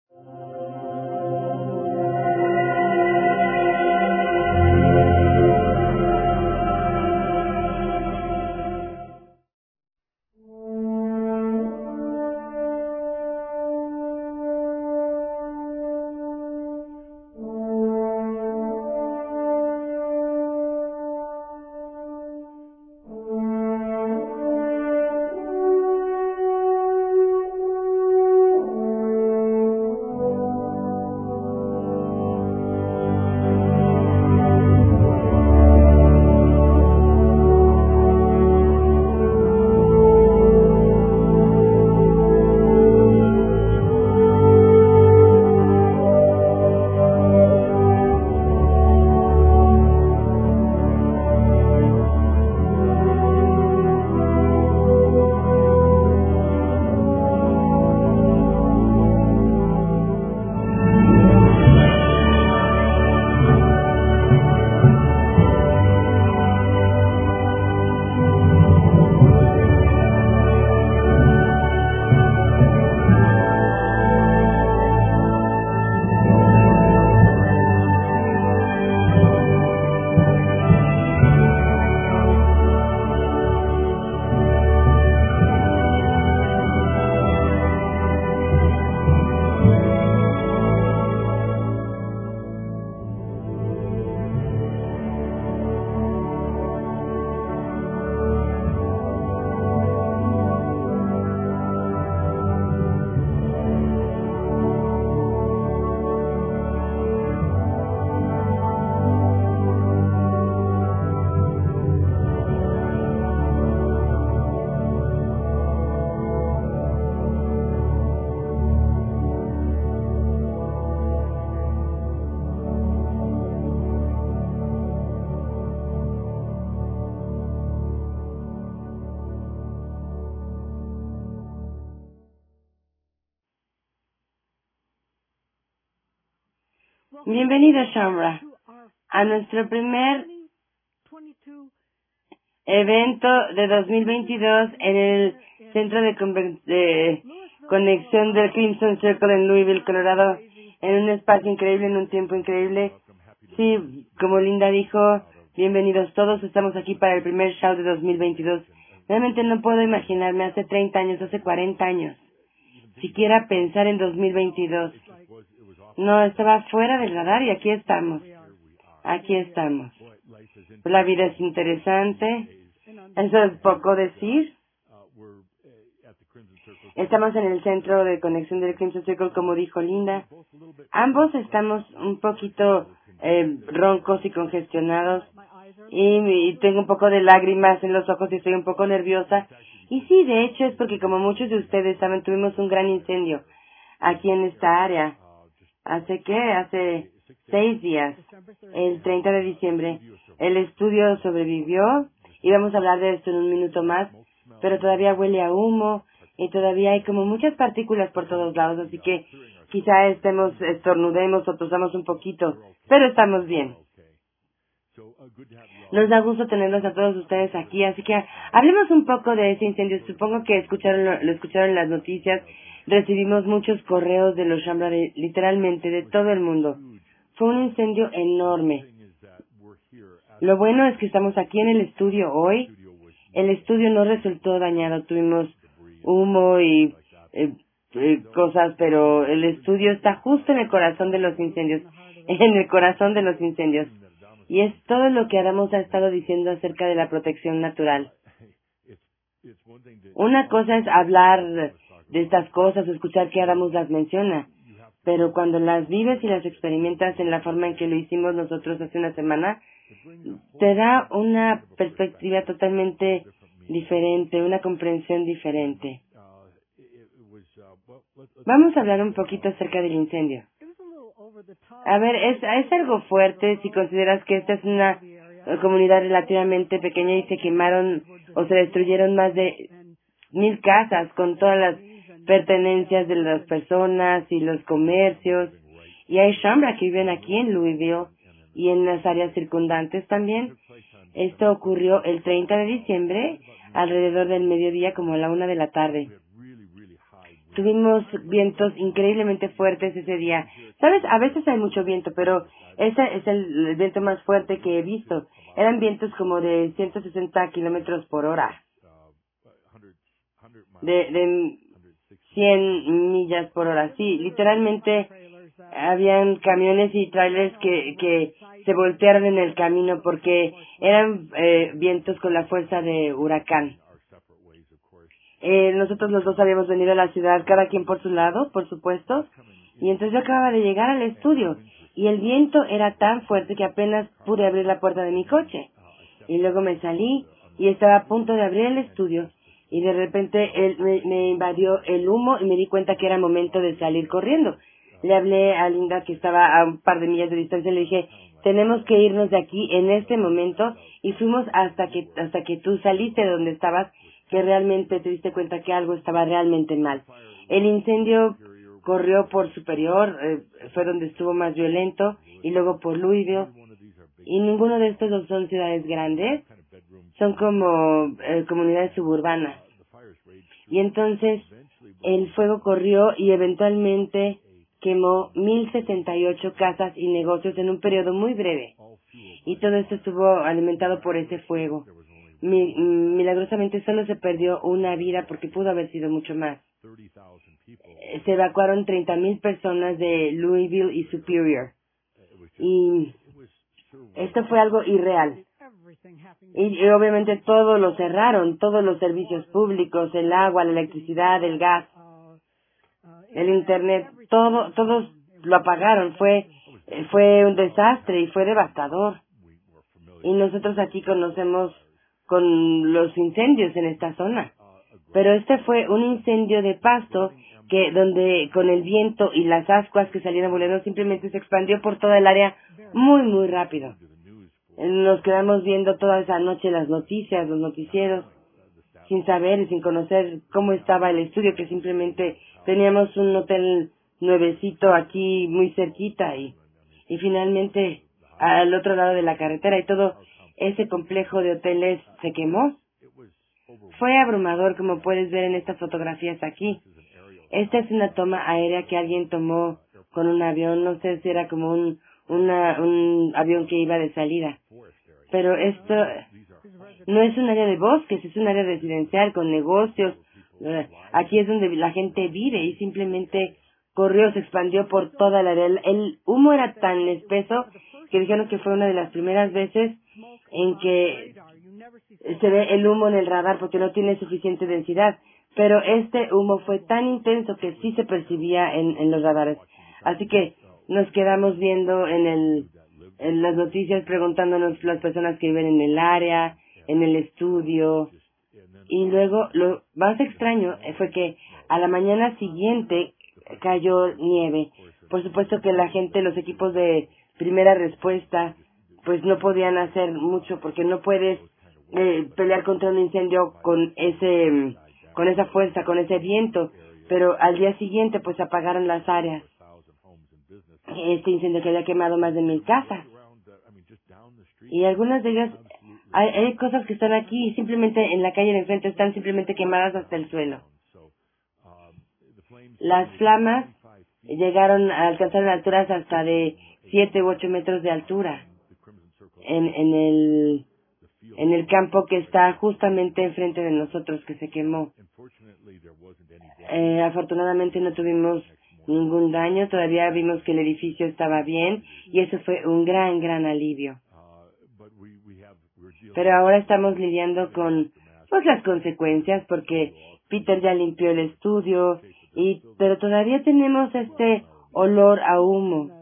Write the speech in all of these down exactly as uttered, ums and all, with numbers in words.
Bienvenido, Shambra, a nuestro primer evento de dos mil veintidós en el Centro de, Conven- de Conexión del Crimson Circle en Louisville, Colorado, en un espacio increíble, en un tiempo increíble. Sí, como Linda dijo, bienvenidos todos, estamos aquí para el primer show de dos mil veintidós. Realmente no puedo imaginarme hace treinta años, hace cuarenta años, siquiera pensar en dos mil veintidós. No, estaba fuera del radar y aquí estamos. Aquí estamos. La vida es interesante. Eso es poco decir. Estamos en el centro de conexión del Crimson Circle, como dijo Linda. Ambos estamos un poquito eh, roncos y congestionados. Y, y tengo un poco de lágrimas en los ojos y estoy un poco nerviosa. Y sí, de hecho es porque, como muchos de ustedes saben, tuvimos un gran incendio aquí en esta área. ¿Hace qué? Hace seis días, el treinta de diciembre. El estudio sobrevivió y vamos a hablar de esto en un minuto más, pero todavía huele a humo y todavía hay como muchas partículas por todos lados, así que quizá estemos, estornudemos o tosamos un poquito, pero estamos bien. Nos da gusto tenerlos a todos ustedes aquí, así que hablemos un poco de ese incendio. Supongo que escucharon lo, lo escucharon en las noticias. Recibimos muchos correos de los Shambra, de, literalmente de todo el mundo. Fue un incendio enorme. Lo bueno es que estamos aquí en el estudio hoy. El estudio no resultó dañado. Tuvimos humo y eh, eh, cosas, pero el estudio está justo en el corazón de los incendios. En el corazón de los incendios. Y es todo lo que Adamos ha estado diciendo acerca de la protección natural. Una cosa es hablar de estas cosas, escuchar que Adamos las menciona, pero cuando las vives y las experimentas en la forma en que lo hicimos nosotros hace una semana, te da una perspectiva totalmente diferente, una comprensión diferente. Vamos a hablar un poquito acerca del incendio. A ver, es, es algo fuerte si consideras que esta es una comunidad relativamente pequeña y se quemaron o se destruyeron más de mil casas con todas las pertenencias de las personas y los comercios. Y hay Shambra que viven aquí en Louisville y en las áreas circundantes también. Esto ocurrió el treinta de diciembre, alrededor del mediodía, como a la una de la tarde. tuvimos vientos increíblemente fuertes ese día. ¿Sabes? A veces hay mucho viento, pero ese es el, el viento más fuerte que he visto. Eran vientos como de ciento sesenta kilómetros por hora. De, de cien millas por hora. Sí, literalmente habían camiones y trailers que, que se voltearon en el camino porque eran eh, vientos con la fuerza de huracán. Eh, nosotros los dos habíamos venido a la ciudad, cada quien por su lado, por supuesto, y entonces yo acababa de llegar al estudio y el viento era tan fuerte que apenas pude abrir la puerta de mi coche. Y luego me salí y estaba a punto de abrir el estudio y de repente él, me, me invadió el humo y me di cuenta que era momento de salir corriendo. Le hablé a Linda, que estaba a un par de millas de distancia, y le dije, tenemos que irnos de aquí en este momento, y fuimos hasta que hasta que tú saliste de donde estabas, que realmente te diste cuenta que algo estaba realmente mal. El incendio corrió por Superior, eh, fue donde estuvo más violento, y luego por Louisville, y ninguno de estos dos son ciudades grandes, son como eh, comunidades suburbanas. Y entonces el fuego corrió y eventualmente quemó mil sesenta y ocho casas y negocios en un periodo muy breve. Y todo esto estuvo alimentado por ese fuego. Mi, milagrosamente solo se perdió una vida porque pudo haber sido mucho más. Eh, Se evacuaron treinta mil personas de Louisville y Superior. Y esto fue algo irreal. Y, y obviamente todo lo cerraron, todos los servicios públicos, el agua, la electricidad, el gas, el internet, todo, todos lo apagaron. Fue, fue un desastre y fue devastador. Y nosotros aquí conocemos con los incendios en esta zona. Pero este fue un incendio de pasto que donde con el viento y las ascuas que salieron volando simplemente se expandió por toda el área muy, muy rápido. Nos quedamos viendo toda esa noche las noticias, los noticieros, sin saber y sin conocer cómo estaba el estudio, que simplemente teníamos un hotel nuevecito aquí muy cerquita y, y finalmente al otro lado de la carretera y todo ese complejo de hoteles se quemó. Fue abrumador, como puedes ver en estas fotografías aquí. Esta es una toma aérea que alguien tomó con un avión, no sé si era como un, una, un avión que iba de salida. Pero esto no es un área de bosques, es un área residencial con negocios. Aquí es donde la gente vive y simplemente corrió, se expandió por toda la área. El, el humo era tan espeso que dijeron que fue una de las primeras veces en que se ve el humo en el radar porque no tiene suficiente densidad. Pero este humo fue tan intenso que sí se percibía en, en los radares. Así que nos quedamos viendo en el en las noticias preguntándonos las personas que viven en el área, en el estudio. Y luego lo más extraño fue que a la mañana siguiente cayó nieve. Por supuesto que la gente, los equipos de primera respuesta, pues no podían hacer mucho porque no puedes eh, pelear contra un incendio con ese con esa fuerza, con ese viento. Pero al día siguiente pues apagaron las áreas. Este incendio que había quemado más de mil casas. Y algunas de ellas, hay, hay cosas que están aquí y simplemente en la calle de enfrente están simplemente quemadas hasta el suelo. Las flamas llegaron a alcanzar alturas hasta de siete u ocho metros de altura en, en el en el campo que está justamente enfrente de nosotros que se quemó. Eh, afortunadamente no tuvimos ningún daño, todavía vimos que el edificio estaba bien y eso fue un gran, gran alivio. Pero ahora estamos lidiando con pues las consecuencias porque Peter ya limpió el estudio y pero todavía tenemos este olor a humo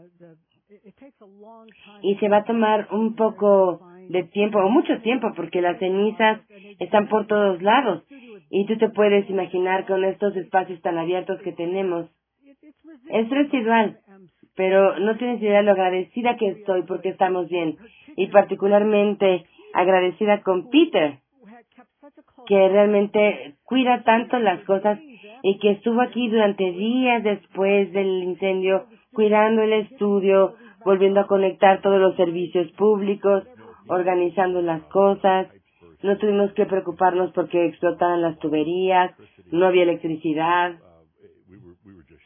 y se va a tomar un poco de tiempo o mucho tiempo porque las cenizas están por todos lados y tú te puedes imaginar con estos espacios tan abiertos que tenemos. Es residual, pero no tienes idea de lo agradecida que estoy porque estamos bien y particularmente agradecida con Peter, que realmente cuida tanto las cosas y que estuvo aquí durante días después del incendio, cuidando el estudio, volviendo a conectar todos los servicios públicos, organizando las cosas. No tuvimos que preocuparnos porque explotaran las tuberías, no había electricidad.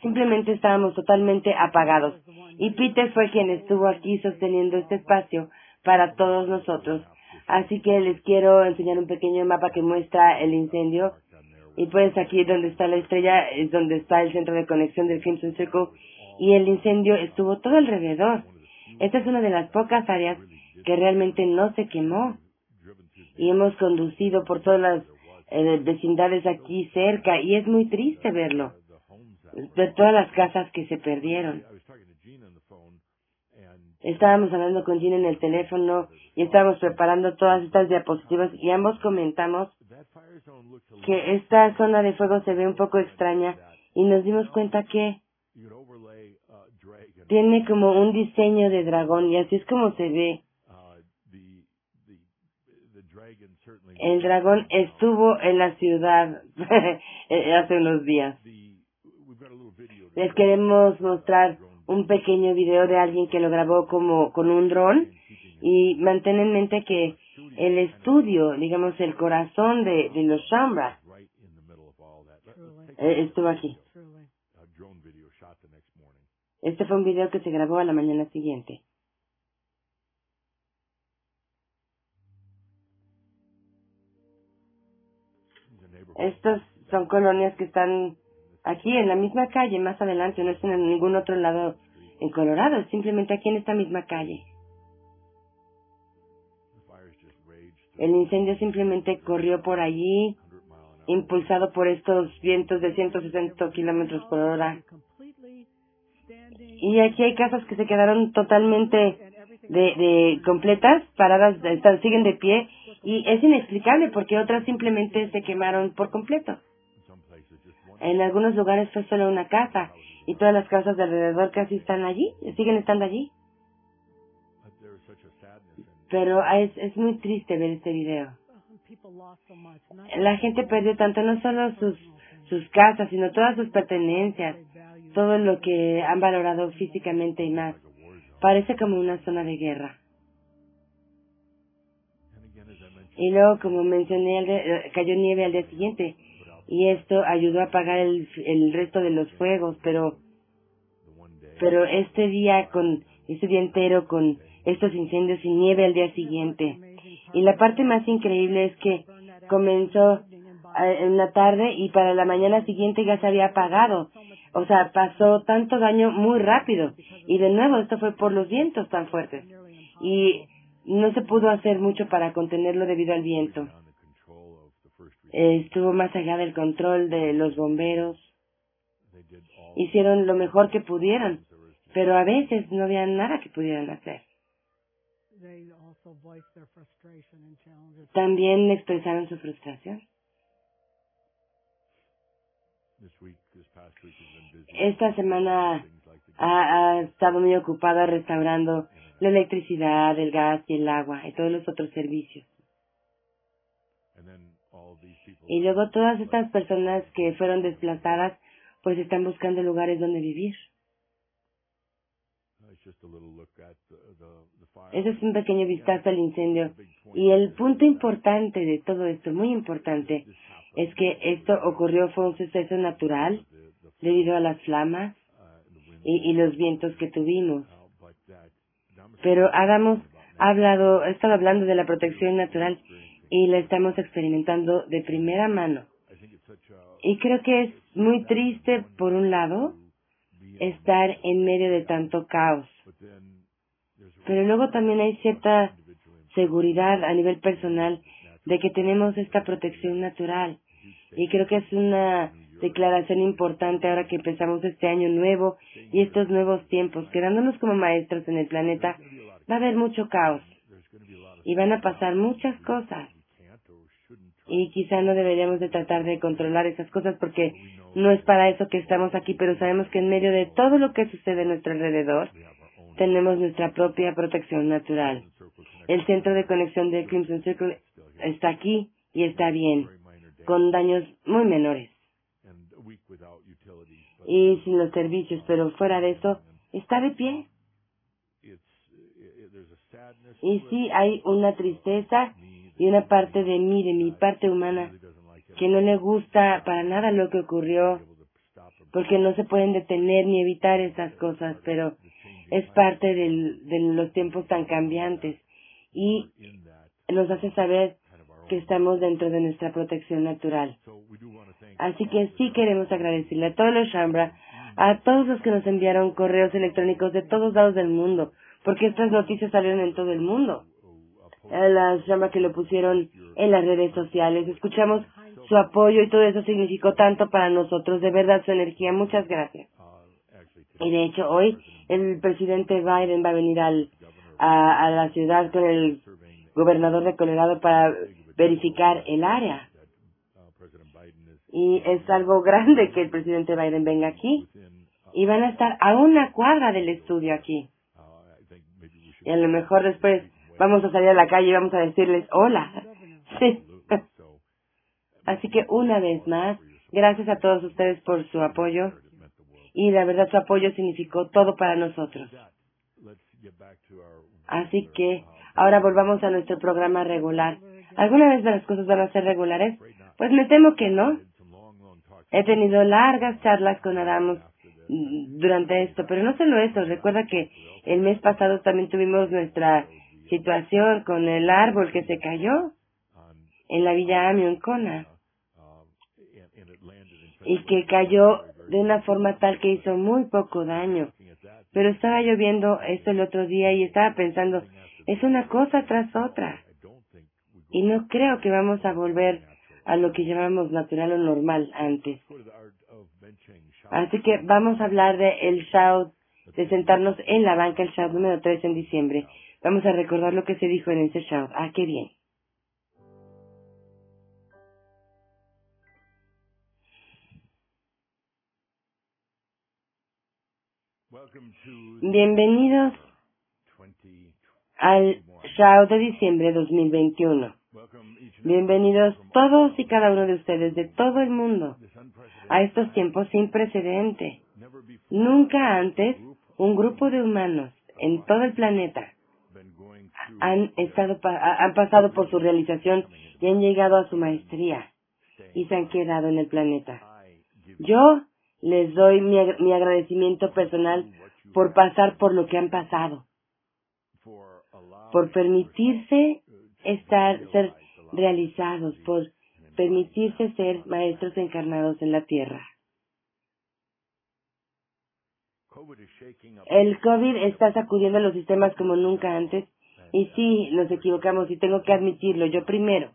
simplemente estábamos totalmente apagados. Y Peter fue quien estuvo aquí sosteniendo este espacio para todos nosotros. Así que les quiero enseñar un pequeño mapa que muestra el incendio. Y pues aquí donde está la estrella es donde está el centro de conexión del Crimson Circle. Y el incendio estuvo todo alrededor. Esta es una de las pocas áreas que realmente no se quemó. Y hemos conducido por todas las eh, vecindades aquí cerca y es muy triste verlo. De todas las casas que se perdieron. Estábamos hablando con Jean en el teléfono y estábamos preparando todas estas diapositivas y ambos comentamos que esta zona de fuego se ve un poco extraña y nos dimos cuenta que tiene como un diseño de dragón y así es como se ve. El dragón estuvo en la ciudad hace unos días. Les queremos mostrar un pequeño video de alguien que lo grabó como con un dron y mantén en mente que el estudio, digamos el corazón de, de los Shaumbra eh, estuvo aquí. Este fue un video que se grabó a la mañana siguiente. Estas son colonias que están aquí en la misma calle, más adelante, no están en ningún otro lado en Colorado, es simplemente aquí en esta misma calle. El incendio simplemente corrió por allí, impulsado por estos vientos de ciento sesenta kilómetros por hora. Y aquí hay casas que se quedaron totalmente de, de completas, paradas, están, siguen de pie, y es inexplicable porque otras simplemente se quemaron por completo. En algunos lugares fue solo una casa, y todas las casas de alrededor casi están allí, siguen estando allí. Pero es, es muy triste ver este video. La gente perdió tanto, no solo sus, sus casas, sino todas sus pertenencias, todo lo que han valorado físicamente y más. Parece como una zona de guerra. Y luego, como mencioné, al de, cayó nieve al día siguiente, y esto ayudó a apagar el, el resto de los fuegos, pero pero este día, con este día entero, con estos incendios y nieve al día siguiente. Y la parte más increíble es que comenzó en la tarde y para la mañana siguiente ya se había apagado. O sea, pasó tanto daño muy rápido. Y de nuevo, esto fue por los vientos tan fuertes. Y no se pudo hacer mucho para contenerlo debido al viento. Estuvo más allá del control de los bomberos. Hicieron lo mejor que pudieron, pero a veces no había nada que pudieran hacer. También expresaron su frustración. Esta semana ha, ha estado muy ocupada restaurando la electricidad, el gas y el agua y todos los otros servicios. Y luego todas estas personas que fueron desplazadas, pues están buscando lugares donde vivir. Ese es un pequeño vistazo al incendio. Y el punto importante de todo esto, muy importante, es que esto ocurrió, fue un suceso natural debido a las flamas y, y los vientos que tuvimos. Pero Adamos ha hablado, ha estado hablando de la protección natural y la estamos experimentando de primera mano. Y creo que es muy triste, por un lado, estar en medio de tanto caos. Pero luego también hay cierta seguridad a nivel personal de que tenemos esta protección natural. Y creo que es una declaración importante ahora que empezamos este año nuevo y estos nuevos tiempos. Quedándonos como maestros en el planeta, va a haber mucho caos. Y van a pasar muchas cosas. Y quizá no deberíamos de tratar de controlar esas cosas porque no es para eso que estamos aquí, pero sabemos que en medio de todo lo que sucede a nuestro alrededor, tenemos nuestra propia protección natural. El centro de conexión de Crimson Circle está aquí y está bien, con daños muy menores. Y sin los servicios, pero fuera de eso, está de pie. Y sí, hay una tristeza y una parte de mí, de mi parte humana, que no le gusta para nada lo que ocurrió porque no se pueden detener ni evitar estas cosas, pero es parte del, de los tiempos tan cambiantes y nos hace saber que estamos dentro de nuestra protección natural. Así que sí queremos agradecerle a todos los Shambra, a todos los que nos enviaron correos electrónicos de todos lados del mundo, porque estas noticias salieron en todo el mundo. A las Shambra que lo pusieron en las redes sociales, escuchamos su apoyo y todo eso significó tanto para nosotros, de verdad su energía, muchas gracias. Y de hecho hoy el presidente Biden va a venir al, a, a la ciudad con el gobernador de Colorado para verificar el área. Y es algo grande que el presidente Biden venga aquí. Y van a estar a una cuadra del estudio aquí. Y a lo mejor después vamos a salir a la calle y vamos a decirles hola. Sí. Así que una vez más, gracias a todos ustedes por su apoyo. Y la verdad su apoyo significó todo para nosotros. Así que ahora volvamos a nuestro programa regular. ¿Alguna vez las cosas van a ser regulares? Pues me temo que no. He tenido largas charlas con Adamos durante esto, pero no solo eso. Recuerda que el mes pasado también tuvimos nuestra situación con el árbol que se cayó en la Villa Amio, en Kona, y que cayó de una forma tal que hizo muy poco daño. Pero estaba yo viendo esto el otro día y estaba pensando, es una cosa tras otra. Y no creo que vamos a volver a lo que llamamos natural o normal antes. Así que vamos a hablar de el shout, de sentarnos en la banca, el shout número tres en diciembre. Vamos a recordar lo que se dijo en ese shout. Ah, qué bien. Bienvenidos al shout de diciembre dos mil veintiuno. Bienvenidos todos y cada uno de ustedes de todo el mundo a estos tiempos sin precedente. Nunca antes un grupo de humanos en todo el planeta han estado han pasado por su realización y han llegado a su maestría y se han quedado en el planeta. Yo les doy mi, ag- mi agradecimiento personal por pasar por lo que han pasado, por permitirse estar, ser realizados, por permitirse ser maestros encarnados en la tierra. El COVID está sacudiendo los sistemas como nunca antes, y sí, nos equivocamos, y tengo que admitirlo. Yo primero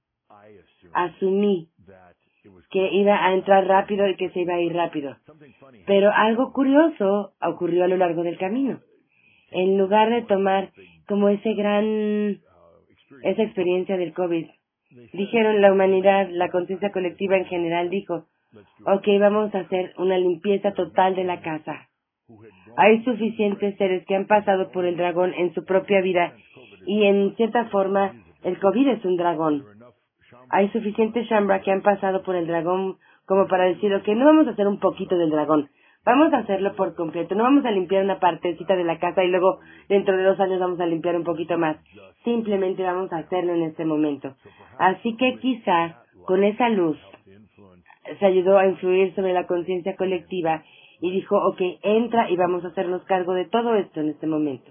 asumí que iba a entrar rápido y que se iba a ir rápido. Pero algo curioso ocurrió a lo largo del camino. En lugar de tomar como ese gran, esa experiencia del COVID, dijeron la humanidad, la conciencia colectiva en general dijo, ok, vamos a hacer una limpieza total de la casa. Hay suficientes seres que han pasado por el dragón en su propia vida y en cierta forma el COVID es un dragón. Hay suficientes Shambra que han pasado por el dragón como para decir, ok, no vamos a hacer un poquito del dragón, vamos a hacerlo por completo, no vamos a limpiar una partecita de la casa y luego dentro de dos años vamos a limpiar un poquito más, simplemente vamos a hacerlo en este momento. Así que quizá con esa luz se ayudó a influir sobre la conciencia colectiva y dijo, ok, entra y vamos a hacernos cargo de todo esto en este momento.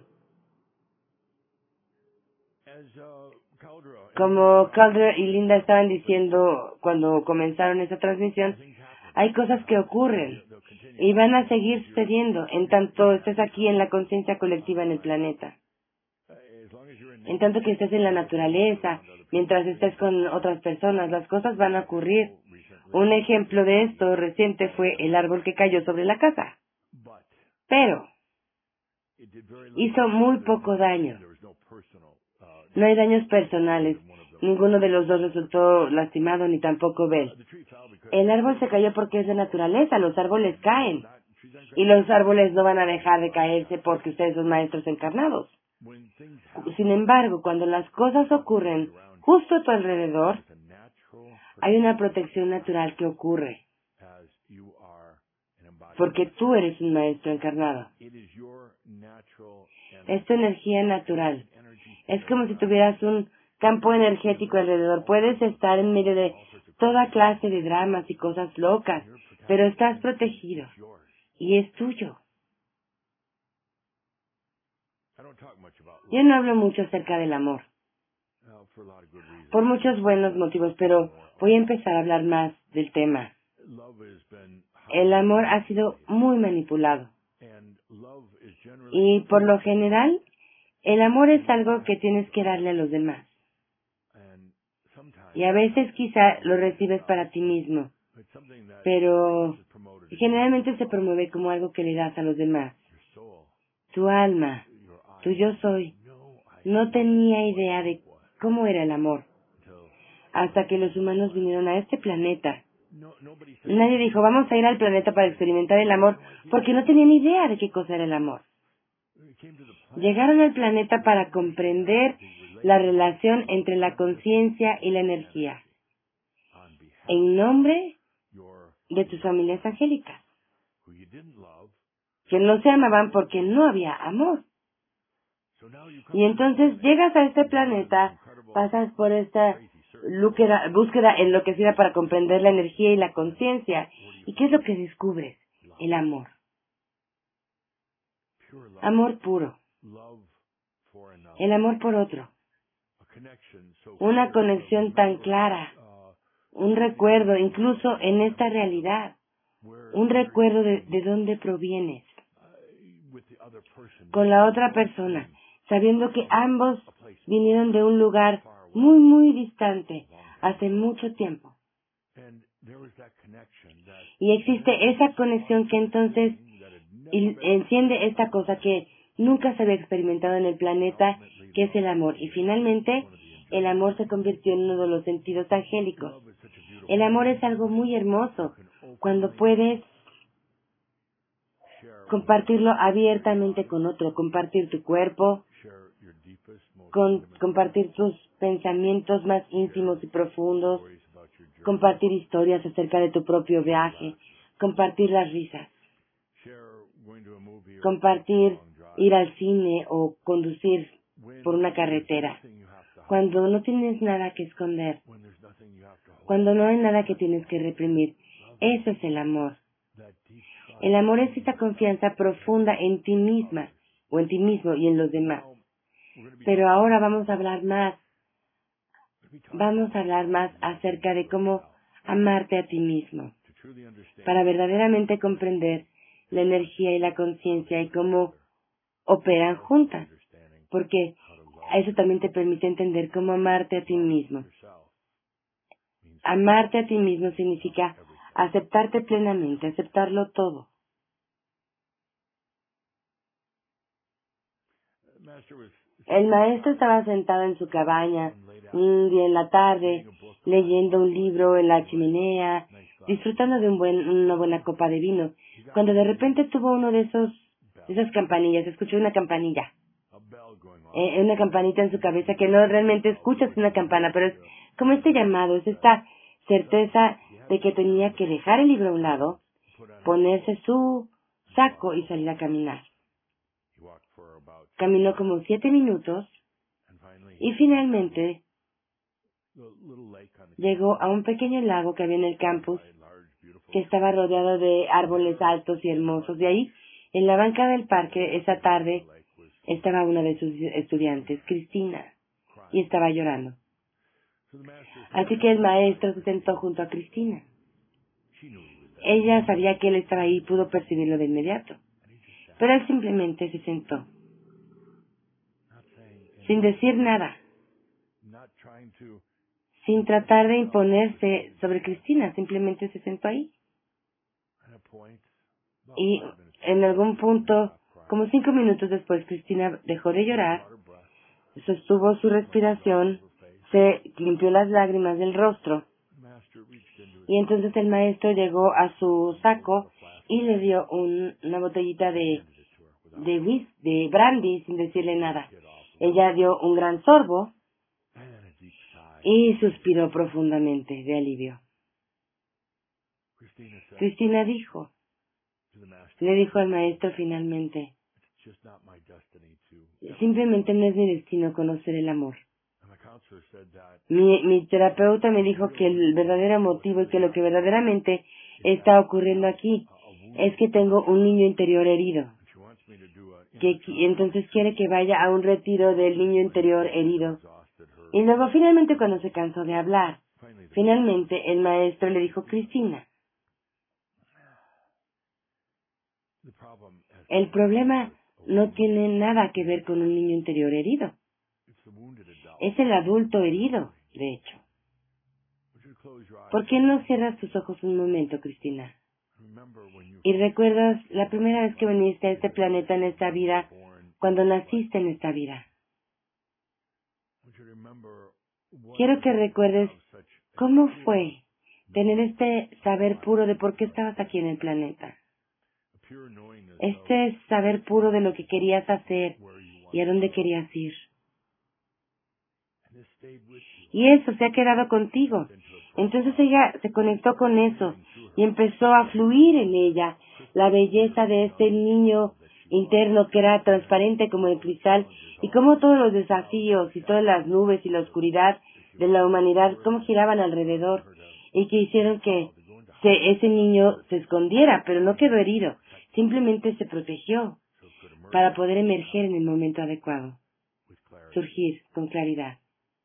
Como Calder y Linda estaban diciendo cuando comenzaron esa transmisión, hay cosas que ocurren y van a seguir sucediendo en tanto estés aquí en la conciencia colectiva en el planeta. En tanto que estés en la naturaleza, mientras estés con otras personas, las cosas van a ocurrir. Un ejemplo de esto reciente fue el árbol que cayó sobre la casa. Pero hizo muy poco daño. No hay daños personales. Ninguno de los dos resultó lastimado, ni tampoco Bell. El árbol se cayó porque es de naturaleza. Los árboles caen. Y los árboles no van a dejar de caerse porque ustedes son maestros encarnados. Sin embargo, cuando las cosas ocurren justo a tu alrededor, hay una protección natural que ocurre. Porque tú eres un maestro encarnado. Es tu energía natural. Es como si tuvieras un campo energético alrededor. Puedes estar en medio de toda clase de dramas y cosas locas, pero estás protegido y es tuyo. Yo no hablo mucho acerca del amor, por muchos buenos motivos, pero voy a empezar a hablar más del tema. El amor ha sido muy manipulado y por lo general el amor es algo que tienes que darle a los demás y a veces quizá lo recibes para ti mismo, pero generalmente se promueve como algo que le das a los demás. Tu alma, tu yo soy, no tenía idea de cómo era el amor hasta que los humanos vinieron a este planeta. Nadie dijo, vamos a ir al planeta para experimentar el amor, porque no tenían idea de qué cosa era el amor. Llegaron al planeta para comprender la relación entre la conciencia y la energía, en nombre de tus familias angélicas, que no se amaban porque no había amor. Y entonces llegas a este planeta, pasas por esta búsqueda, búsqueda enloquecida para comprender la energía y la conciencia. ¿Y qué es lo que descubres? El amor. Amor puro. El amor por otro. Una conexión tan clara. Un recuerdo, incluso en esta realidad. Un recuerdo de, de dónde provienes. Con la otra persona, sabiendo que ambos vinieron de un lugar muy, muy distante, hace mucho tiempo. Y existe esa conexión que entonces enciende esta cosa que nunca se había experimentado en el planeta, que es el amor. Y finalmente, el amor se convirtió en uno de los sentidos angélicos. El amor es algo muy hermoso, cuando puedes compartirlo abiertamente con otro, compartir tu cuerpo, con, compartir tus pensamientos más íntimos y profundos, compartir historias acerca de tu propio viaje, compartir las risas, compartir ir al cine o conducir por una carretera, cuando no tienes nada que esconder, cuando no hay nada que tienes que reprimir. Eso es el amor. El amor es esa confianza profunda en ti misma, o en ti mismo y en los demás. Pero ahora vamos a hablar más, vamos a hablar más acerca de cómo amarte a ti mismo, para verdaderamente comprender la energía y la conciencia y cómo operan juntas, porque eso también te permite entender cómo amarte a ti mismo. Amarte a ti mismo significa aceptarte plenamente, aceptarlo todo. El maestro estaba sentado en su cabaña un día en la tarde, leyendo un libro en la chimenea, disfrutando de un buen, una buena copa de vino, cuando de repente tuvo uno de esos, de esas campanillas, escuchó una campanilla, eh, una campanita en su cabeza que no realmente escuchas una campana, pero es como este llamado, es esta certeza de que tenía que dejar el libro a un lado, ponerse su saco y salir a caminar. Caminó como siete minutos y finalmente llegó a un pequeño lago que había en el campus, que estaba rodeado de árboles altos y hermosos. De ahí, en la banca del parque, esa tarde, estaba una de sus estudiantes, Cristina, y estaba llorando. Así que el maestro se sentó junto a Cristina. Ella sabía que él estaba ahí y pudo percibirlo de inmediato. Pero él simplemente se sentó, sin decir nada, sin tratar de imponerse sobre Cristina, simplemente se sentó ahí. Y en algún punto, como cinco minutos después, Cristina dejó de llorar, sostuvo su respiración, se limpió las lágrimas del rostro, y entonces el maestro llegó a su saco y le dio un, una botellita de, de whis, de brandy, sin decirle nada. Ella dio un gran sorbo y suspiró profundamente de alivio. Cristina dijo, le dijo al maestro finalmente, simplemente no es mi destino conocer el amor. Mi, mi terapeuta me dijo que el verdadero motivo y que lo que verdaderamente está ocurriendo aquí es que tengo un niño interior herido. Que qui- entonces quiere que vaya a un retiro del niño interior herido. Y luego finalmente cuando se cansó de hablar, finalmente el maestro le dijo, Cristina, el problema no tiene nada que ver con un niño interior herido. Es el adulto herido, de hecho. ¿Por qué no cierras tus ojos un momento, Cristina? Y recuerdas la primera vez que viniste a este planeta en esta vida, cuando naciste en esta vida. Quiero que recuerdes cómo fue tener este saber puro de por qué estabas aquí en el planeta. Este saber puro de lo que querías hacer y a dónde querías ir. Y eso se ha quedado contigo. Entonces ella se conectó con eso y empezó a fluir en ella la belleza de este niño interno que era transparente como el cristal y cómo todos los desafíos y todas las nubes y la oscuridad de la humanidad cómo giraban alrededor y que hicieron que se, ese niño se escondiera, pero no quedó herido, simplemente se protegió para poder emerger en el momento adecuado, surgir con claridad.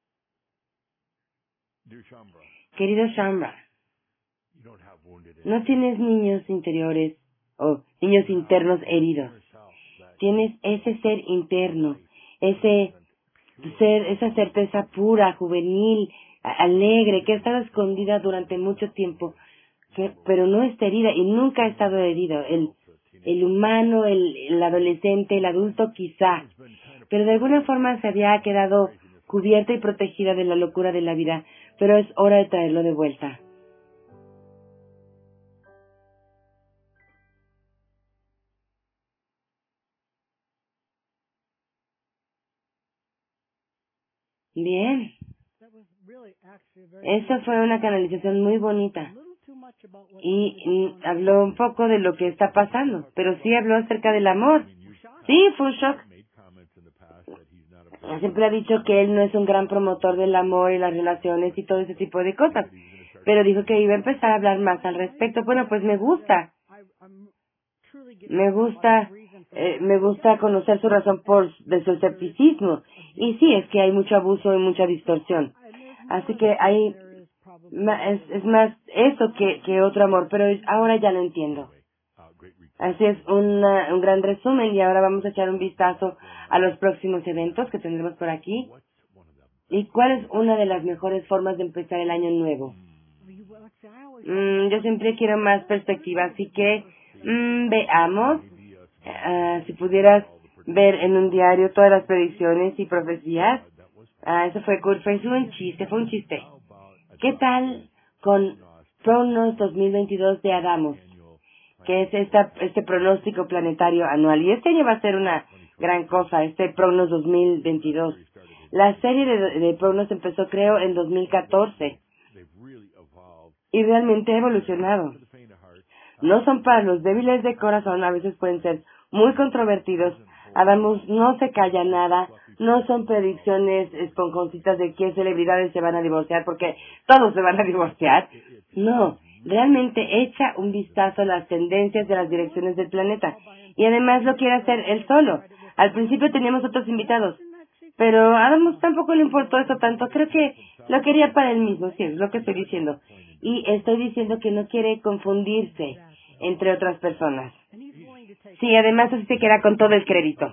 Querido Shambra, no tienes niños interiores o niños internos heridos. Tienes ese ser interno, ese ser, esa certeza pura, juvenil, a- alegre, que ha estado escondida durante mucho tiempo, que, pero no está herida y nunca ha estado herido. El, el humano, el, el adolescente, el adulto quizá, pero de alguna forma se había quedado cubierta y protegida de la locura de la vida, pero es hora de traerlo de vuelta. Bien, esa fue una canalización muy bonita y mm, habló un poco de lo que está pasando, pero sí habló acerca del amor. Sí, fue un shock. Siempre ha dicho que él no es un gran promotor del amor y las relaciones y todo ese tipo de cosas, pero dijo que iba a empezar a hablar más al respecto. Bueno, pues me gusta. Me gusta, eh, me gusta conocer su razón por de su escepticismo. Y sí, es que hay mucho abuso y mucha distorsión. Así que hay, ma- es, es más eso que, que otro amor, pero es- ahora ya lo entiendo. Así es, una- un gran resumen y ahora vamos a echar un vistazo a los próximos eventos que tendremos por aquí. ¿Y cuál es una de las mejores formas de empezar el año nuevo? Mm, yo siempre quiero más perspectiva, así que mm, veamos. Ah, si pudieras ver en un diario todas las predicciones y profecías. Ah, eso fue cool, fue un chiste, fue un chiste. ¿Qué tal con Pronos dos mil veintidós de Adamos? Que es esta, este pronóstico planetario anual. Y este año va a ser una gran cosa, este Pronos dos mil veintidós. La serie de, de Pronos empezó, creo, en dos mil catorce. Y realmente ha evolucionado. No son para los débiles de corazón, a veces pueden ser muy controvertidos. Adamus no se calla nada, no son predicciones esponjoncitas de qué celebridades se van a divorciar, porque todos se van a divorciar. No, realmente echa un vistazo a las tendencias de las direcciones del planeta. Y además lo quiere hacer él solo. Al principio teníamos otros invitados, pero a Adamus tampoco le importó eso tanto. Creo que lo quería para él mismo, sí, es lo que estoy diciendo. Y estoy diciendo que no quiere confundirse entre otras personas. Sí, además así se queda con todo el crédito.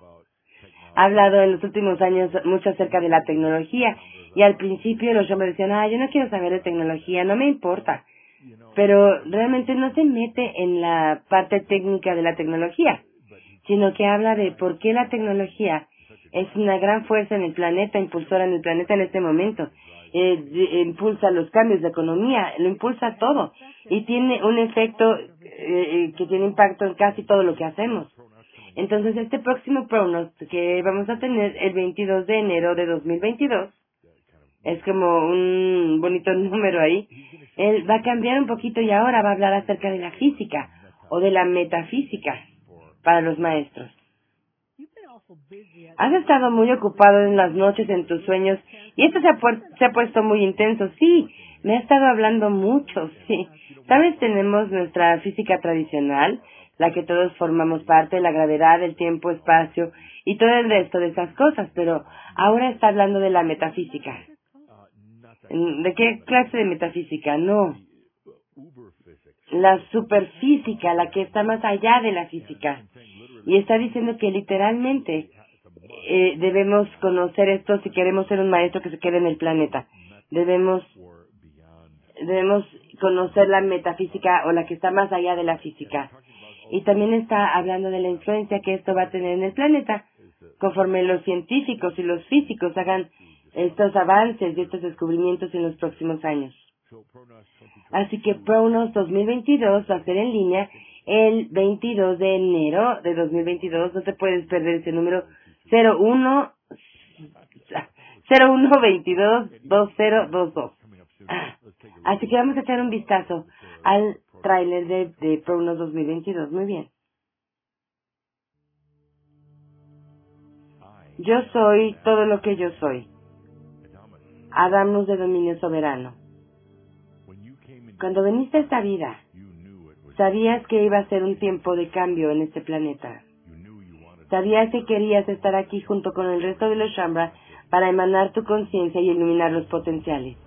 Ha hablado en los últimos años mucho acerca de la tecnología y al principio los hombres decían, ah, yo no quiero saber de tecnología, no me importa. Pero realmente no se mete en la parte técnica de la tecnología, sino que habla de por qué la tecnología es una gran fuerza en el planeta, impulsora en el planeta en este momento. Eh, de- impulsa los cambios de economía, lo impulsa todo y tiene un efecto eh, que tiene impacto en casi todo lo que hacemos. Entonces, este próximo Pronos que vamos a tener el veintidós de enero de dos mil veintidós, es como un bonito número ahí, él va a cambiar un poquito y ahora va a hablar acerca de la física o de la metafísica para los maestros. Has estado muy ocupado en las noches, en tus sueños, y esto se ha, se ha puesto muy intenso. Sí, me ha estado hablando mucho, sí. ¿Sabes? Tenemos nuestra física tradicional, la que todos formamos parte, la gravedad, el tiempo, espacio, y todo el resto de esas cosas, pero ahora está hablando de la metafísica. ¿De qué clase de metafísica? No. La superfísica, la que está más allá de la física. Y está diciendo que literalmente eh, debemos conocer esto si queremos ser un maestro que se quede en el planeta. Debemos, debemos conocer la metafísica o la que está más allá de la física. Y también está hablando de la influencia que esto va a tener en el planeta, conforme los científicos y los físicos hagan estos avances y estos descubrimientos en los próximos años. Así que Pronos dos mil veintidós va a ser en línea el veintidós de enero de dos mil veintidós. No te puedes perder ese número cero uno veintidós veinte veintidós. Así que vamos a echar un vistazo al tráiler de, de Pronos dos mil veintidós. Muy bien. Yo soy todo lo que yo soy. Adamus de dominio soberano. Cuando viniste a esta vida, sabías que iba a ser un tiempo de cambio en este planeta. Sabías que querías estar aquí junto con el resto de los Shambra para emanar tu conciencia y iluminar los potenciales.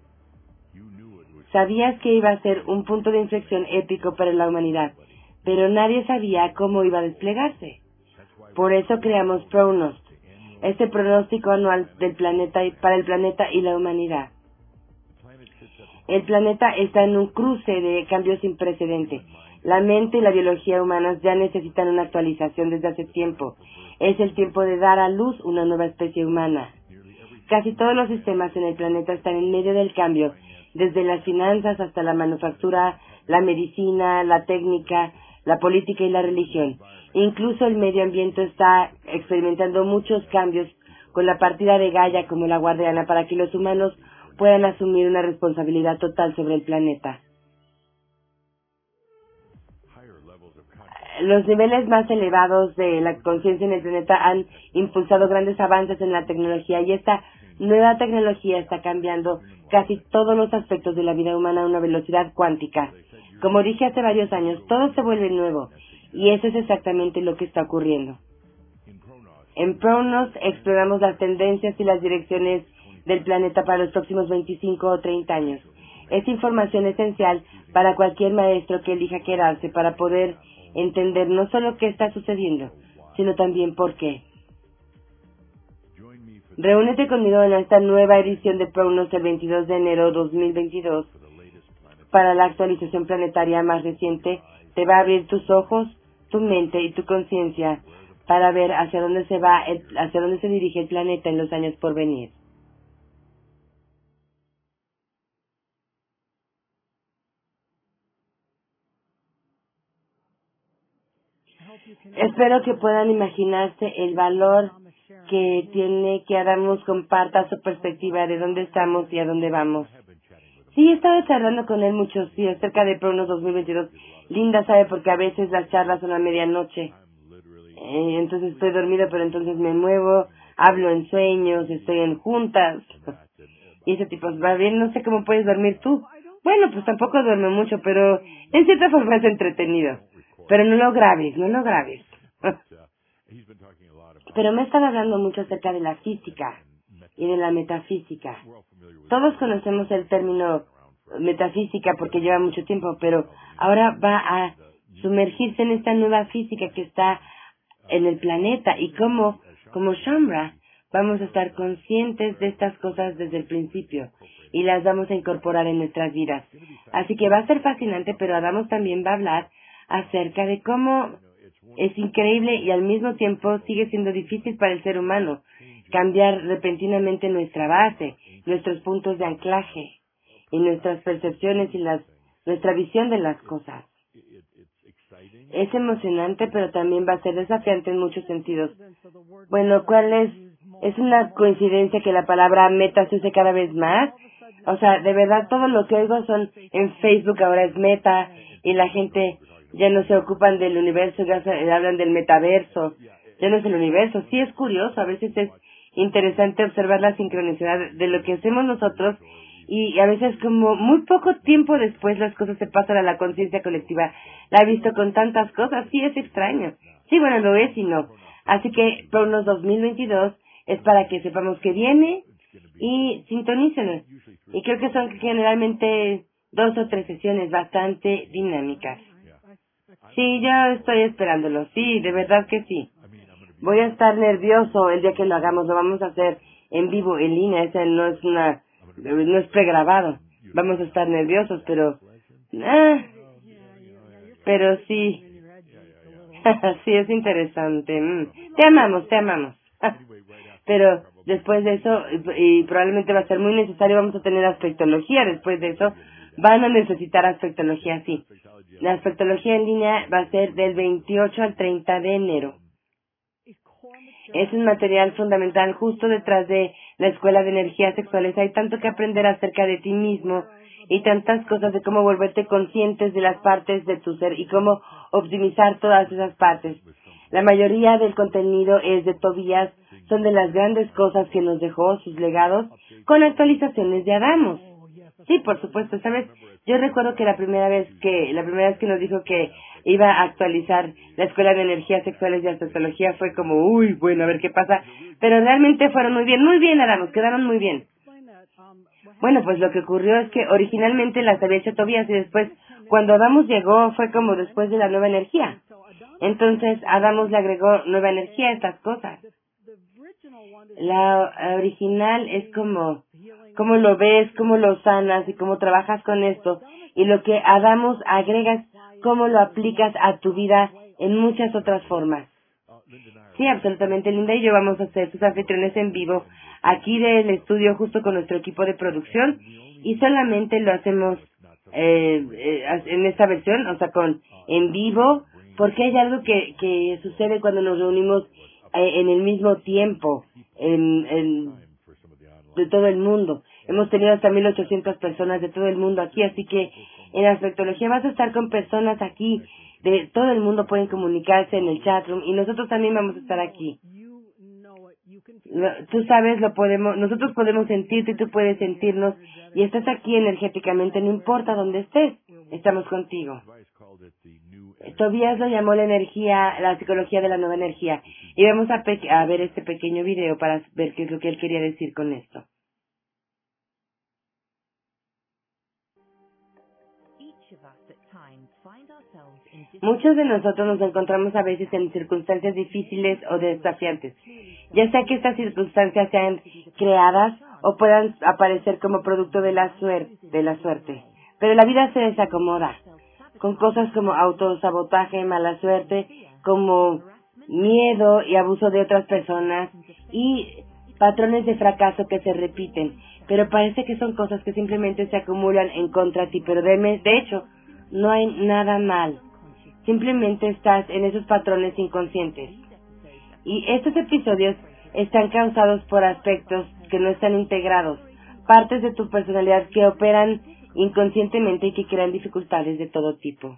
Sabías que iba a ser un punto de inflexión épico para la humanidad, pero nadie sabía cómo iba a desplegarse. Por eso creamos Pronos, este pronóstico anual del planeta y para el planeta y la humanidad. El planeta está en un cruce de cambios sin precedente. La mente y la biología humanas ya necesitan una actualización desde hace tiempo. Es el tiempo de dar a luz una nueva especie humana. Casi todos los sistemas en el planeta están en medio del cambio, desde las finanzas hasta la manufactura, la medicina, la técnica, la política y la religión. Incluso el medio ambiente está experimentando muchos cambios con la partida de Gaia como la guardiana para que los humanos puedan asumir una responsabilidad total sobre el planeta. Los niveles más elevados de la conciencia en el planeta han impulsado grandes avances en la tecnología y esta nueva tecnología está cambiando casi todos los aspectos de la vida humana a una velocidad cuántica. Como dije hace varios años, todo se vuelve nuevo y eso es exactamente lo que está ocurriendo. En Pronos exploramos las tendencias y las direcciones del planeta para los próximos veinticinco o treinta años. Es información esencial para cualquier maestro que elija quedarse para poder entender no solo qué está sucediendo, sino también por qué. Reúnete conmigo en esta nueva edición de Pronos el veintidós de enero de dos mil veintidós. Para la actualización planetaria más reciente, te va a abrir tus ojos, tu mente y tu conciencia para ver hacia dónde se va, el, hacia dónde se dirige el planeta en los años por venir. Espero que puedan imaginarse el valor que tiene que Adamus comparta su perspectiva de dónde estamos y a dónde vamos. Sí, he estado charlando con él muchos días acerca de Pronos dos mil veintidós. Linda sabe porque a veces las charlas son a medianoche. Eh, entonces estoy dormido, pero entonces me muevo, hablo en sueños, estoy en juntas. Y ese tipo, va bien, no sé cómo puedes dormir tú. Bueno, pues tampoco duermo mucho, pero en cierta forma es entretenido. Pero no lo grabes, no lo grabes. Pero me están hablando mucho acerca de la física y de la metafísica. Todos conocemos el término metafísica porque lleva mucho tiempo, pero ahora va a sumergirse en esta nueva física que está en el planeta y como, como Shambra vamos a estar conscientes de estas cosas desde el principio y las vamos a incorporar en nuestras vidas. Así que va a ser fascinante, pero Adamus también va a hablar acerca de cómo es increíble y al mismo tiempo sigue siendo difícil para el ser humano cambiar repentinamente nuestra base, nuestros puntos de anclaje y nuestras percepciones y las, nuestra visión de las cosas. Es emocionante, pero también va a ser desafiante en muchos sentidos. Bueno, ¿cuál es? ¿Es una coincidencia que la palabra meta se use cada vez más? O sea, de verdad todo lo que oigo son en Facebook ahora es meta y la gente ya no se ocupan del universo, ya se, hablan del metaverso. ya no es el universo. Sí es curioso, a veces es interesante observar la sincronicidad de lo que hacemos nosotros y a veces como muy poco tiempo después las cosas se pasan a la conciencia colectiva. La he visto con tantas cosas, sí es extraño. Sí, bueno, lo es y no. Así que por unos dos mil veintidós es para que sepamos que viene y sintonícenos. Y creo que son generalmente dos o tres sesiones bastante dinámicas. Sí, yo estoy esperándolo, sí, de verdad que sí. Voy a estar nervioso el día que lo hagamos, lo vamos a hacer en vivo, en línea, ese no es una, no es pregrabado. Vamos a estar nerviosos, pero, ah, pero sí, sí es interesante. Mm. Te amamos, te amamos. Pero después de eso, y, y probablemente va a ser muy necesario, vamos a tener aspectología, después de eso van a necesitar aspectología, sí. La aspectología en línea va a ser del veintiocho al treinta de enero. Es un material fundamental justo detrás de la Escuela de Energías Sexuales. Hay tanto que aprender acerca de ti mismo y tantas cosas de cómo volverte conscientes de las partes de tu ser y cómo optimizar todas esas partes. La mayoría del contenido es de Tobías, son de las grandes cosas que nos dejó, sus legados, con actualizaciones de Adamos. Sí, por supuesto, ¿sabes? Yo recuerdo que la primera vez que, la primera vez que nos dijo que iba a actualizar la Escuela de Energías Sexuales y Astrología fue como, uy, bueno, a ver qué pasa. Pero realmente fueron muy bien, muy bien, Adamos, quedaron muy bien. Bueno, pues lo que ocurrió es que originalmente las había hecho Tobías y después, cuando Adamos llegó, fue como después de la nueva energía. Entonces, Adamos le agregó nueva energía a estas cosas. La original es como, cómo lo ves, cómo lo sanas y cómo trabajas con esto. Y lo que Adamos agregas, cómo lo aplicas a tu vida en muchas otras formas. Sí, absolutamente. Linda y yo vamos a hacer sus anfitriones en vivo aquí del estudio justo con nuestro equipo de producción y solamente lo hacemos eh, eh, en esta versión, o sea, con en vivo, porque hay algo que, que sucede cuando nos reunimos eh, en el mismo tiempo, en, en, de todo el mundo. Hemos tenido hasta mil ochocientas personas de todo el mundo aquí, así que en la astrología vas a estar con personas aquí de todo el mundo, pueden comunicarse en el chatroom y nosotros también vamos a estar aquí. Lo- Tú sabes, lo podemos, nosotros podemos sentirte y tú puedes sentirnos y estás aquí energéticamente, no importa dónde estés, estamos contigo. Tobías lo llamó la energía, la psicología de la nueva energía y vamos a, pe- a ver este pequeño video para ver qué es lo que él quería decir con esto. Muchos de nosotros nos encontramos a veces en circunstancias difíciles o desafiantes, ya sea que estas circunstancias sean creadas o puedan aparecer como producto de la suerte, de la suerte. Pero la vida se desacomoda con cosas como autosabotaje, mala suerte, como miedo y abuso de otras personas y patrones de fracaso que se repiten. Pero parece que son cosas que simplemente se acumulan en contra de ti, pero de, de hecho no hay nada mal. Simplemente estás en esos patrones inconscientes. Y estos episodios están causados por aspectos que no están integrados, partes de tu personalidad que operan inconscientemente y que crean dificultades de todo tipo.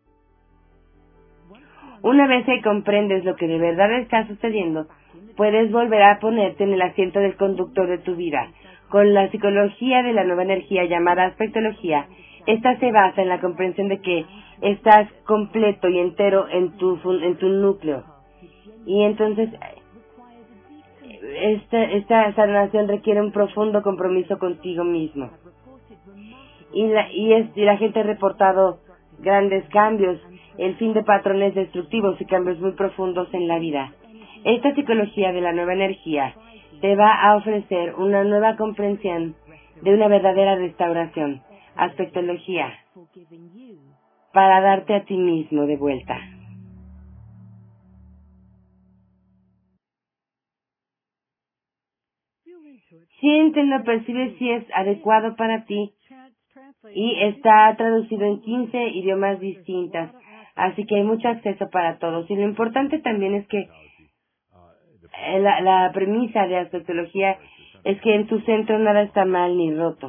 Una vez que comprendes lo que de verdad está sucediendo, puedes volver a ponerte en el asiento del conductor de tu vida. Con la psicología de la nueva energía llamada aspectología, esta se basa en la comprensión de que estás completo y entero en tu, fun- en tu núcleo. Y entonces, esta, esta sanación requiere un profundo compromiso contigo mismo. Y la, y, es, y la gente ha reportado grandes cambios, el fin de patrones destructivos y cambios muy profundos en la vida. Esta psicología de la nueva energía te va a ofrecer una nueva comprensión de una verdadera restauración, aspectología, para darte a ti mismo de vuelta. Siéntelo, percibe si es adecuado para ti y está traducido en quince idiomas distintas, así que hay mucho acceso para todos. Y lo importante también es que eh, la, la premisa de astrología es que en tu centro nada está mal ni roto.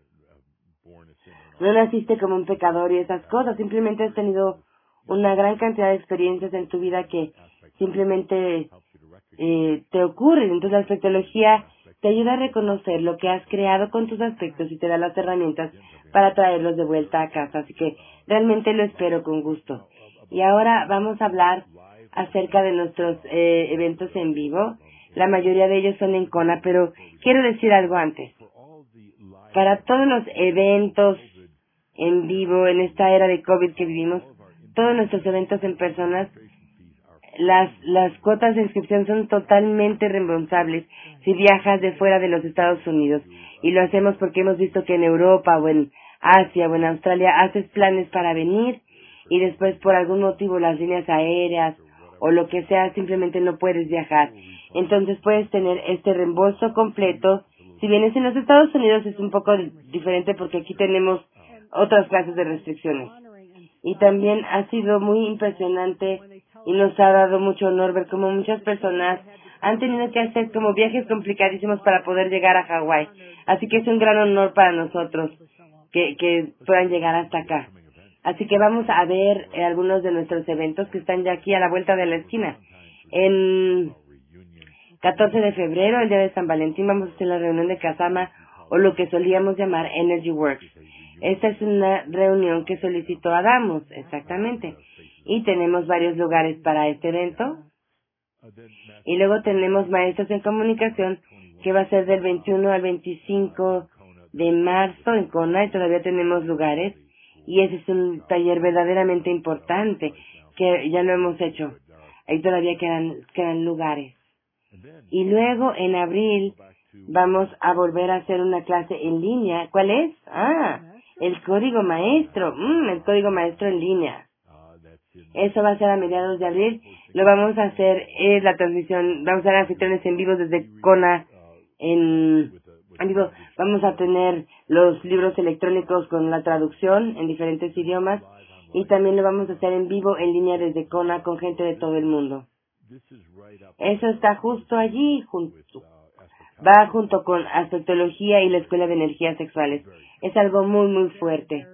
No naciste como un pecador y esas cosas, simplemente has tenido una gran cantidad de experiencias en tu vida que simplemente eh, te ocurren. Entonces la aspectología te ayuda a reconocer lo que has creado con tus aspectos y te da las herramientas para traerlos de vuelta a casa. Así que realmente lo espero con gusto. Y ahora vamos a hablar acerca de nuestros eh, eventos en vivo. La mayoría de ellos son en Kona, pero quiero decir algo antes. Para todos los eventos en vivo en esta era de COVID que vivimos, todos nuestros eventos en personas, las las cuotas de inscripción son totalmente reembolsables si viajas de fuera de los Estados Unidos. Y lo hacemos porque hemos visto que en Europa o en Asia o en Australia haces planes para venir y después por algún motivo las líneas aéreas o lo que sea simplemente no puedes viajar. Entonces puedes tener este reembolso completo. Si vienes en los Estados Unidos es un poco diferente porque aquí tenemos otras clases de restricciones. Y también ha sido muy impresionante y nos ha dado mucho honor ver cómo muchas personas han tenido que hacer como viajes complicadísimos para poder llegar a Hawái. Así que es un gran honor para nosotros que, que puedan llegar hasta acá. Así que vamos a ver eh, algunos de nuestros eventos que están ya aquí a la vuelta de la esquina. En catorce de febrero, el día de San Valentín, vamos a hacer la reunión de Kasama o lo que solíamos llamar Energy Works. Esta es una reunión que solicitó Adamos, exactamente. Y tenemos varios lugares para este evento. Y luego tenemos Maestros en Comunicación, que va a ser del veintiuno al veinticinco de marzo en Kona, y todavía tenemos lugares. Y ese es un taller verdaderamente importante, que ya lo hemos hecho. Ahí todavía quedan, quedan lugares. Y luego, en abril, vamos a volver a hacer una clase en línea. ¿Cuál es? Ah, el código maestro. Mm, el código maestro en línea. Eso va a ser a mediados de abril. Lo vamos a hacer, es la transmisión, vamos a hacer anfitriones en vivo desde Kona en, en vivo. Vamos a tener los libros electrónicos con la traducción en diferentes idiomas y también lo vamos a hacer en vivo en línea desde Kona con gente de todo el mundo. Eso está justo allí, junto, va junto con aspectología y la Escuela de Energías Sexuales. Es algo muy, muy fuerte.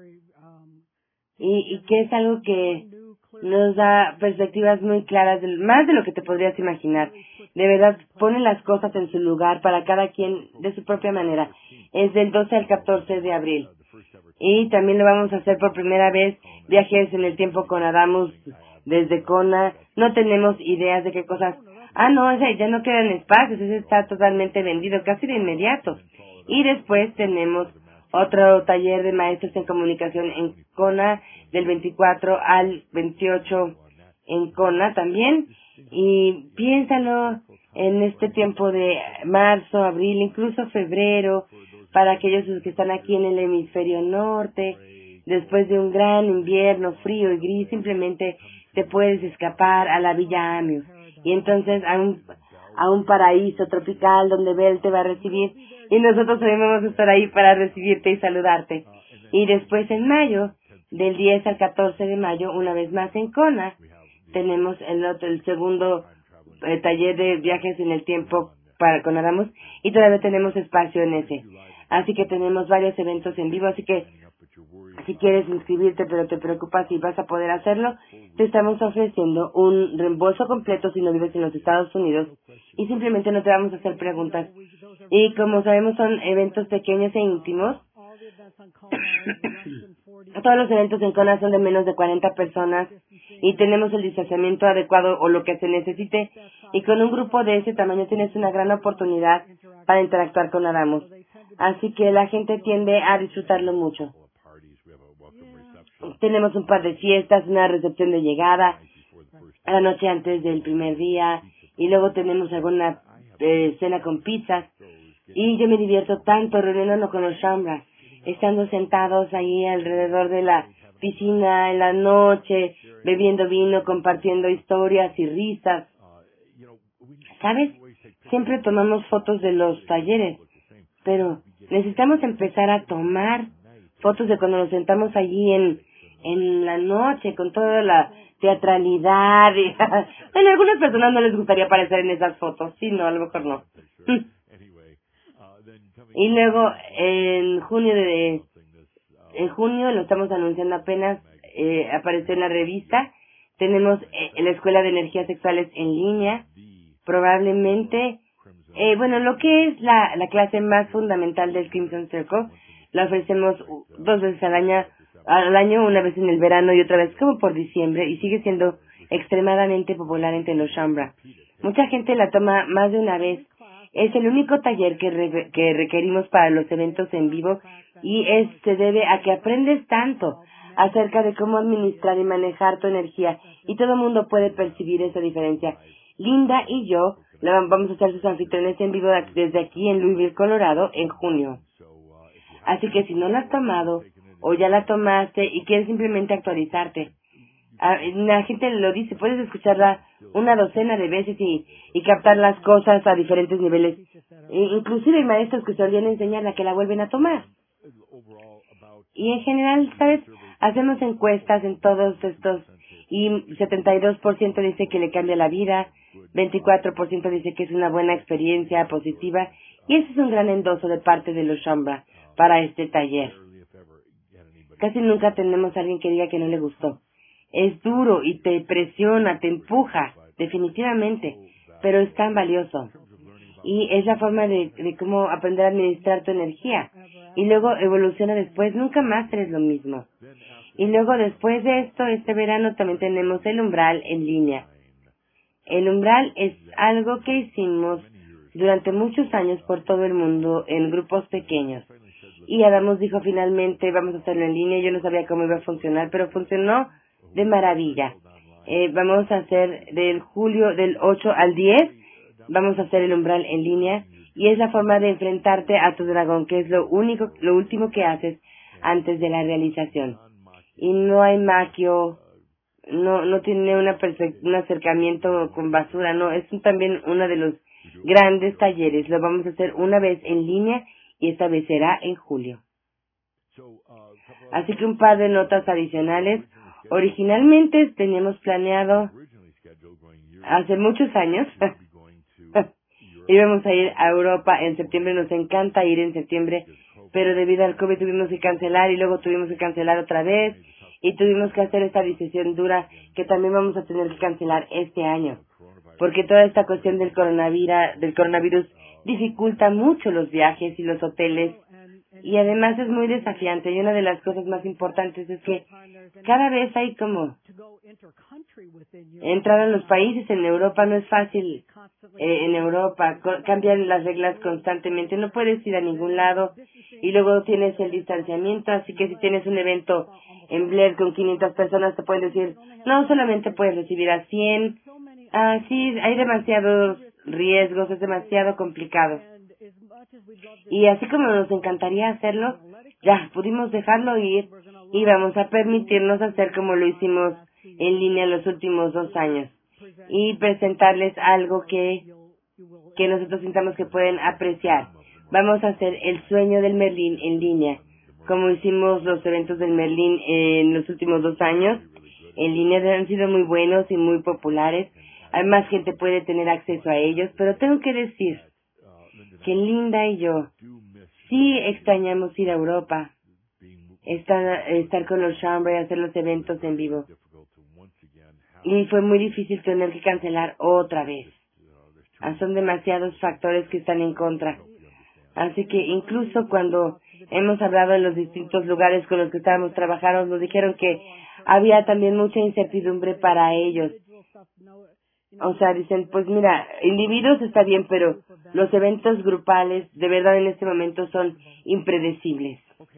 Y, y que es algo que nos da perspectivas muy claras, de, más de lo que te podrías imaginar. De verdad, pone las cosas en su lugar para cada quien de su propia manera. Es del doce al catorce de abril. Y también lo vamos a hacer por primera vez, viajes en el tiempo con Adamus desde Kona. No tenemos ideas de qué cosas. Ah, no, ese ya no quedan espacios, ese está totalmente vendido, casi de inmediato. Y después tenemos otro taller de maestros en comunicación en Kona, del veinticuatro al veintiocho en Kona también. Y piénsalo en este tiempo de marzo, abril, incluso febrero, para aquellos que están aquí en el hemisferio norte, después de un gran invierno frío y gris, simplemente te puedes escapar a la Villa Amius. Y entonces a un, a un paraíso tropical donde Bel te va a recibir y nosotros también vamos a estar ahí para recibirte y saludarte. Y después en mayo, del diez al catorce de mayo, una vez más en Kona, tenemos el otro, el segundo eh, taller de viajes en el tiempo para con Adamus y todavía tenemos espacio en ese. Así que tenemos varios eventos en vivo, así que si quieres inscribirte pero te preocupas si vas a poder hacerlo, te estamos ofreciendo un reembolso completo si no vives en los Estados Unidos y simplemente no te vamos a hacer preguntas. Y como sabemos son eventos pequeños e íntimos, todos los eventos en Kona son de menos de cuarenta personas y tenemos el distanciamiento adecuado o lo que se necesite y con un grupo de ese tamaño tienes una gran oportunidad para interactuar con Adamus. Así que la gente tiende a disfrutarlo mucho. Tenemos un par de fiestas, una recepción de llegada, a la noche antes del primer día, y luego tenemos alguna eh, cena con pizzas. Y yo me divierto tanto reuniéndonos con los Shambras, estando sentados ahí alrededor de la piscina en la noche, bebiendo vino, compartiendo historias y risas. ¿Sabes? Siempre tomamos fotos de los talleres, pero necesitamos empezar a tomar fotos de cuando nos sentamos allí en en la noche con toda la teatralidad y bueno, a algunas personas no les gustaría aparecer en esas fotos, sí, no, a lo mejor no. Y luego en junio de en junio lo estamos anunciando apenas, eh, apareció en la revista, tenemos eh, la Escuela de Energías Sexuales en línea probablemente, eh, bueno, lo que es la, la clase más fundamental del Crimson Circle, la ofrecemos dos veces al año, al año, una vez en el verano y otra vez como por diciembre, y sigue siendo extremadamente popular entre los Shaumbra. Mucha gente la toma más de una vez. Es el único taller que, re, que requerimos para los eventos en vivo y es, se debe a que aprendes tanto acerca de cómo administrar y manejar tu energía y todo el mundo puede percibir esa diferencia. Linda y yo la, vamos a ser sus anfitriones en vivo desde aquí en Louisville, Colorado, en junio. Así que si no la has tomado o ya la tomaste y quieres simplemente actualizarte, la gente lo dice, puedes escucharla una docena de veces y, y captar las cosas a diferentes niveles. E inclusive hay maestros que se olvidan enseñarla que la vuelven a tomar. Y en general, ¿sabes? Hacemos encuestas en todos estos y setenta y dos por ciento dice que le cambia la vida, veinticuatro por ciento dice que es una buena experiencia positiva y ese es un gran endoso de parte de los Shaumbra para este taller. Casi nunca tenemos a alguien que diga que no le gustó. Es duro y te presiona, te empuja, definitivamente, pero es tan valioso. Y es la forma de, de cómo aprender a administrar tu energía. Y luego evoluciona después, nunca más eres lo mismo. Y luego después de esto, este verano también tenemos el umbral en línea. El umbral es algo que hicimos durante muchos años por todo el mundo en grupos pequeños. Y Adamos dijo finalmente, vamos a hacerlo en línea. Yo no sabía cómo iba a funcionar, pero funcionó de maravilla. Eh, vamos a hacer del julio del ocho al diez, vamos a hacer el umbral en línea y es la forma de enfrentarte a tu dragón, que es lo único, lo último que haces antes de la realización. Y no hay maquio, no no tiene una un acercamiento con basura, no, es un, también uno de los grandes talleres. Lo vamos a hacer una vez en línea y esta vez será en julio. Así que un par de notas adicionales. Originalmente teníamos planeado hace muchos años íbamos a ir a Europa en septiembre, nos encanta ir en septiembre, pero debido al COVID tuvimos que cancelar y luego tuvimos que cancelar otra vez y tuvimos que hacer esta decisión dura que también vamos a tener que cancelar este año, porque toda esta cuestión del coronavirus, del coronavirus dificulta mucho los viajes y los hoteles. Y además es muy desafiante y una de las cosas más importantes es que cada vez hay como entrar a los países en Europa no es fácil. Eh, en Europa cambian las reglas constantemente, no puedes ir a ningún lado y luego tienes el distanciamiento, así que si tienes un evento en Blair con quinientas personas te pueden decir, no, solamente puedes recibir a cien. Ah, sí, hay demasiados riesgos, es demasiado complicado. Y así como nos encantaría hacerlo, ya pudimos dejarlo ir y vamos a permitirnos hacer como lo hicimos en línea los últimos dos años y presentarles algo que, que nosotros sintamos que pueden apreciar. Vamos a hacer el sueño del Merlín en línea, como hicimos los eventos del Merlín en los últimos dos años. En línea han sido muy buenos y muy populares. Además, gente puede tener acceso a ellos, pero tengo que decir que Linda y yo sí extrañamos ir a Europa, estar, estar con los Shaumbra y hacer los eventos en vivo. Y fue muy difícil tener que cancelar otra vez. Ah, son demasiados factores que están en contra. Así que incluso cuando hemos hablado en los distintos lugares con los que estábamos trabajando, nos dijeron que había también mucha incertidumbre para ellos. O sea, dicen, pues mira, individuos está bien, pero los eventos grupales de verdad en este momento son impredecibles.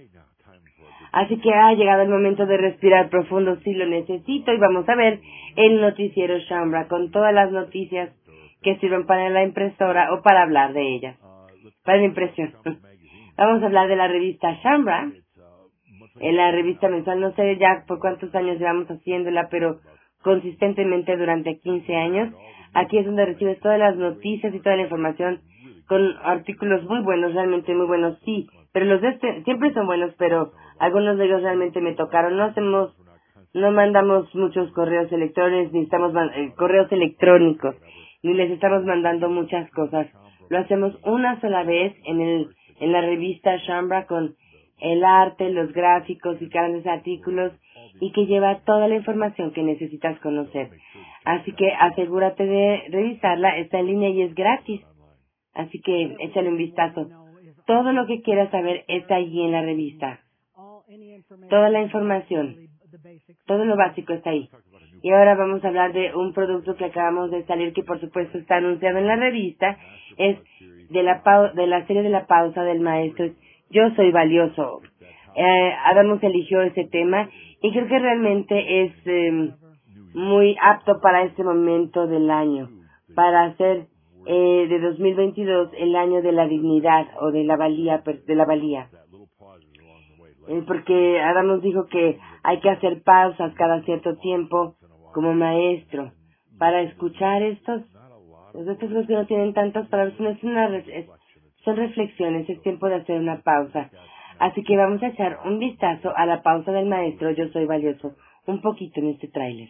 Así que ha llegado el momento de respirar profundo, si lo necesito, y vamos a ver el noticiero Shaumbra con todas las noticias que sirven para la impresora o para hablar de ellas, para la impresión. Vamos a hablar de la revista Shaumbra, en la revista mensual, no sé ya por cuántos años llevamos haciéndola, pero consistentemente durante quince años. Aquí es donde recibes todas las noticias y toda la información con artículos muy buenos, realmente muy buenos, sí, pero los de este siempre son buenos, pero algunos de ellos realmente me tocaron. No hacemos, no mandamos muchos correos electrónicos, ni estamos eh, correos electrónicos, ni les estamos mandando muchas cosas. Lo hacemos una sola vez en el en la revista Shaumbra con el arte, los gráficos y grandes artículos y que lleva toda la información que necesitas conocer. Así que asegúrate de revisarla, está en línea y es gratis. Así que échale un vistazo. Todo lo que quieras saber está allí en la revista. Toda la información, todo lo básico está ahí. Y ahora vamos a hablar de un producto que acabamos de salir, que por supuesto está anunciado en la revista. Es de la, pau de la serie de la pausa del maestro. Yo soy valioso. Eh, Adamos eligió ese tema y creo que realmente es eh, muy apto para este momento del año, para hacer eh, de dos mil veintidós el año de la dignidad o de la valía, de la valía. Eh, porque Adam nos dijo que hay que hacer pausas cada cierto tiempo como maestro para escuchar estos, pues estos los que no tienen tantas palabras, sino es una, es, son reflexiones, es tiempo de hacer una pausa. Así que vamos a echar un vistazo a la pausa del maestro Yo Soy Valioso, un poquito en este tráiler.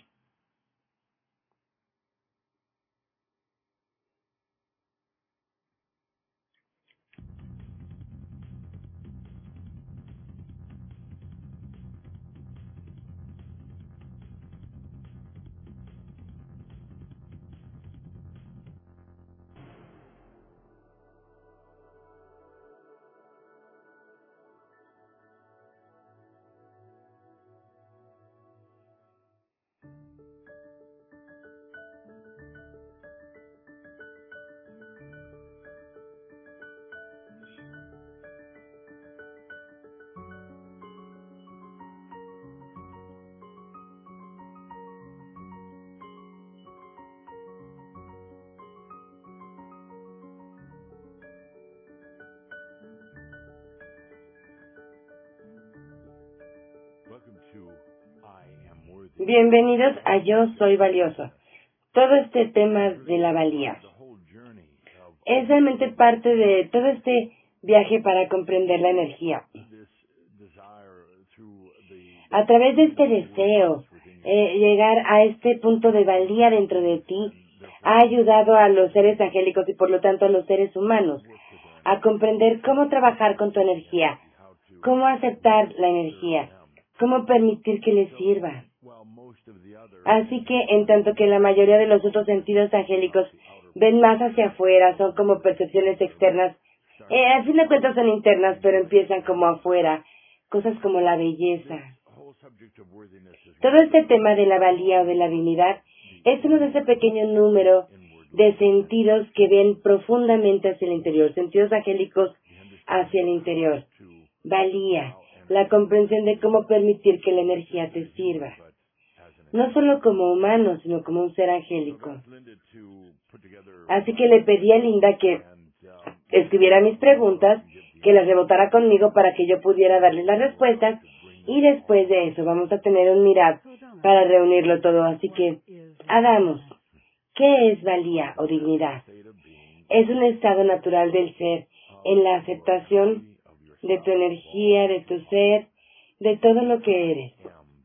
Bienvenidos a Yo Soy Valioso. Todo este tema de la valía es realmente parte de todo este viaje para comprender la energía. A través de este deseo, eh, llegar a este punto de valía dentro de ti ha ayudado a los seres angélicos y por lo tanto a los seres humanos a comprender cómo trabajar con tu energía, cómo aceptar la energía, cómo permitir que les sirva. Así que, en tanto que la mayoría de los otros sentidos angélicos ven más hacia afuera, son como percepciones externas, eh, al fin de cuentas son internas, pero empiezan como afuera, cosas como la belleza. Todo este tema de la valía o de la dignidad es uno de ese pequeño número de sentidos que ven profundamente hacia el interior, sentidos angélicos hacia el interior. Valía, la comprensión de cómo permitir que la energía te sirva. No solo como humano, sino como un ser angélico. Así que le pedí a Linda que escribiera mis preguntas, que las rebotara conmigo para que yo pudiera darle las respuestas, y después de eso vamos a tener un mirad para reunirlo todo. Así que, hagamos. ¿Qué es valía o dignidad? Es un estado natural del ser en la aceptación de tu energía, de tu ser, de todo lo que eres.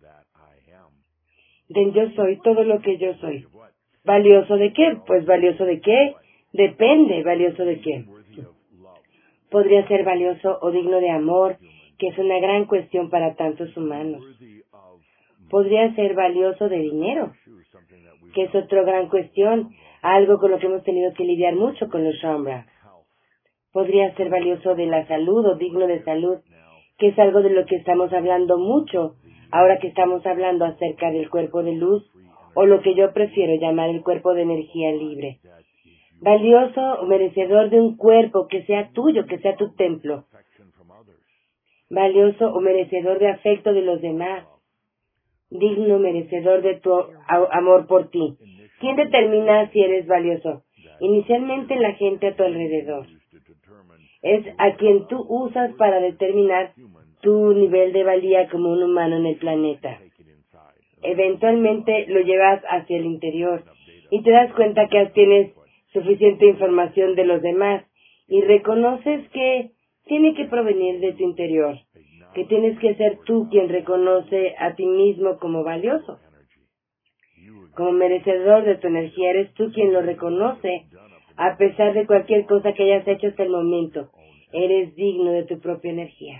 Del yo soy, todo lo que yo soy. ¿Valioso de qué? Pues valioso de qué, depende, valioso de qué. Podría ser valioso o digno de amor, que es una gran cuestión para tantos humanos. Podría ser valioso de dinero, que es otra gran cuestión, algo con lo que hemos tenido que lidiar mucho con los Shambra. Podría ser valioso de la salud o digno de salud, que es algo de lo que estamos hablando mucho, ahora que estamos hablando acerca del cuerpo de luz, o lo que yo prefiero llamar el cuerpo de energía libre. Valioso o merecedor de un cuerpo que sea tuyo, que sea tu templo. Valioso o merecedor de afecto de los demás. Digno, merecedor de tu amor por ti. ¿Quién determina si eres valioso? Inicialmente la gente a tu alrededor. Es a quien tú usas para determinar tu nivel de valía como un humano en el planeta. Eventualmente lo llevas hacia el interior y te das cuenta que tienes suficiente información de los demás y reconoces que tiene que provenir de tu interior, que tienes que ser tú quien reconoce a ti mismo como valioso. Como merecedor de tu energía, eres tú quien lo reconoce a pesar de cualquier cosa que hayas hecho hasta el momento. Eres digno de tu propia energía.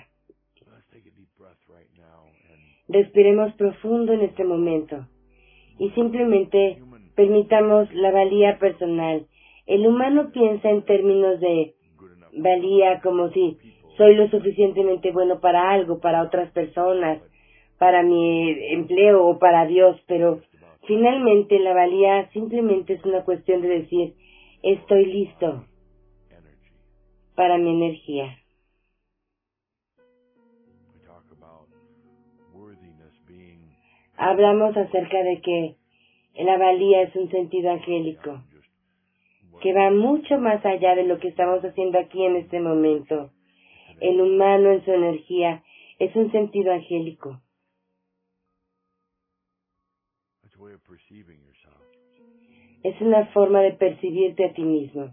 Respiremos profundo en este momento y simplemente Permitamos la valía personal. El humano piensa en términos de valía como si soy lo suficientemente bueno para algo, para otras personas, para mi empleo o para Dios, pero finalmente la valía simplemente es una cuestión de decir, estoy listo para mi energía. Hablamos acerca de que la valía es un sentido angélico, que va mucho más allá de lo que estamos haciendo aquí en este momento. El humano en su energía es un sentido angélico. Es una forma de percibirte a ti mismo.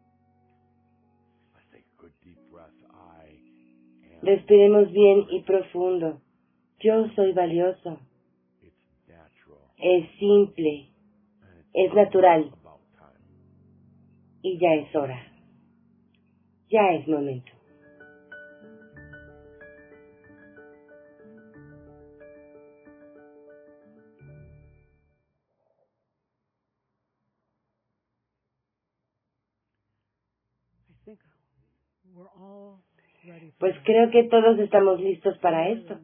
Respiremos bien y profundo. Yo soy valioso. Es simple. Es natural. Y ya es hora. Ya es momento. Pues creo que todos estamos listos para esto.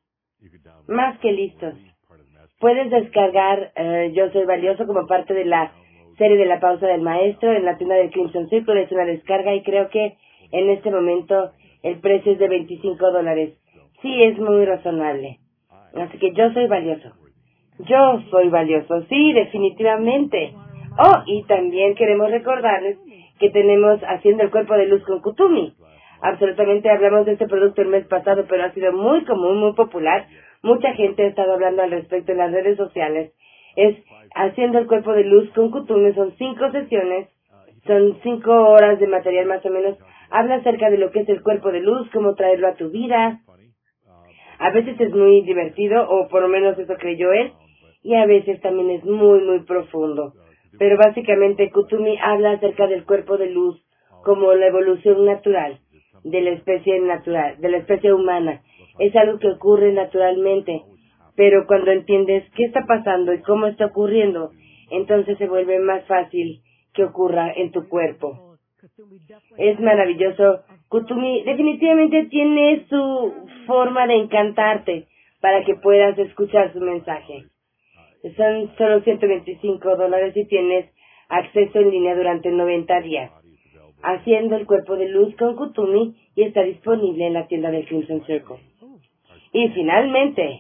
Más que listos. Puedes descargar uh, Yo Soy Valioso como parte de la serie de la pausa del maestro en la tienda del Crimson Circle. Es una descarga y creo que en este momento el precio es de veinticinco dólares. Sí, es muy razonable. Así que yo soy valioso. Yo soy valioso, sí, definitivamente. Oh, y también queremos recordarles que tenemos Haciendo el Cuerpo de Luz con Kutumi. Absolutamente hablamos de este producto el mes pasado, pero ha sido muy común, muy popular. Mucha gente ha estado hablando al respecto en las redes sociales. Es Haciendo el Cuerpo de Luz con Kutumi, son cinco sesiones, son cinco horas de material más o menos. Habla acerca de lo que es el cuerpo de luz, cómo traerlo a tu vida. A veces es muy divertido, o por lo menos eso creyó él, y a veces también es muy, muy profundo. Pero básicamente Kutumi habla acerca del cuerpo de luz como la evolución natural de la especie natural, de la especie humana. Es algo que ocurre naturalmente, pero cuando entiendes qué está pasando y cómo está ocurriendo, entonces se vuelve más fácil que ocurra en tu cuerpo. Es maravilloso. Kutumi definitivamente tiene su forma de encantarte para que puedas escuchar su mensaje. Son solo ciento veinticinco dólares y tienes acceso en línea durante noventa días. Haciendo el Cuerpo de Luz con Kutumi y está disponible en la tienda del Crimson Circle. Y finalmente,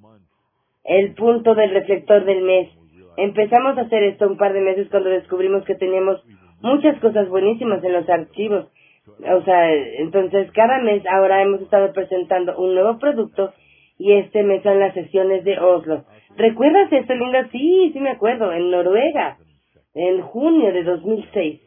el punto del reflector del mes. Empezamos a hacer esto un par de meses cuando descubrimos que teníamos muchas cosas buenísimas en los archivos. O sea, entonces cada mes ahora hemos estado presentando un nuevo producto y este mes son las sesiones de Oslo. ¿Recuerdas esto, Linda? Sí, sí me acuerdo, en Noruega, en junio de dos mil seis.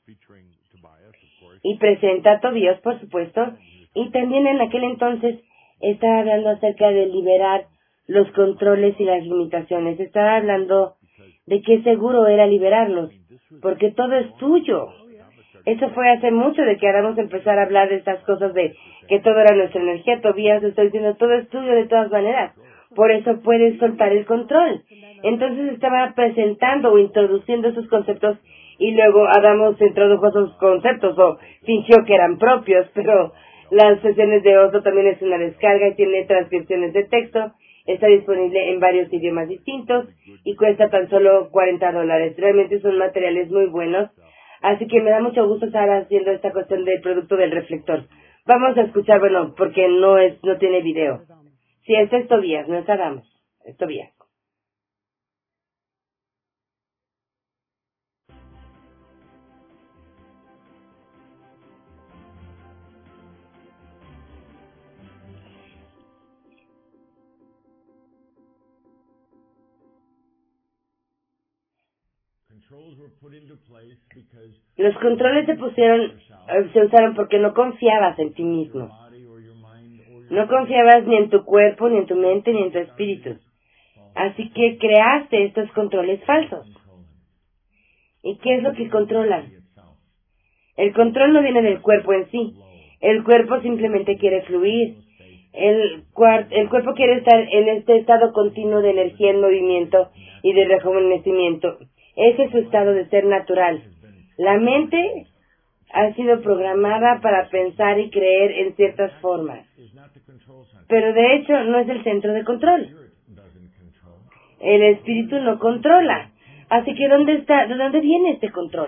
Y presenta a Tobías, por supuesto, y también en aquel entonces estaba hablando acerca de liberar los controles y las limitaciones. Estaba hablando de qué seguro era liberarlos, porque todo es tuyo. Eso fue hace mucho de que ahora vamos a empezar a hablar de estas cosas de que todo era nuestra energía. Tobías estoy diciendo, todo es tuyo de todas maneras. Por eso puedes soltar el control. Entonces estaba presentando o introduciendo esos conceptos y luego Adamos introdujo esos conceptos o fingió que eran propios, pero las sesiones de Oslo también es una descarga y tiene transcripciones de texto. Está disponible en varios idiomas distintos y cuesta tan solo cuarenta dólares. Realmente son materiales muy buenos. Así que me da mucho gusto estar haciendo esta cuestión del producto del reflector. Vamos a escuchar, bueno, porque no es, no tiene video. Sí, este es Tobías, no es Adamos, es Tobías. Los controles se pusieron, se usaron porque no confiabas en ti mismo. No confiabas ni en tu cuerpo, ni en tu mente, ni en tu espíritu. Así que creaste estos controles falsos. ¿Y qué es lo que controlan? El control no viene del cuerpo en sí. El cuerpo simplemente quiere fluir. El, cuar- el cuerpo quiere estar en este estado continuo de energía en movimiento y de rejuvenecimiento. Ese es su estado de ser natural. La mente ha sido programada para pensar y creer en ciertas formas. Pero de hecho no es el centro de control. El espíritu no controla. Así que ¿dónde está, de dónde viene este control?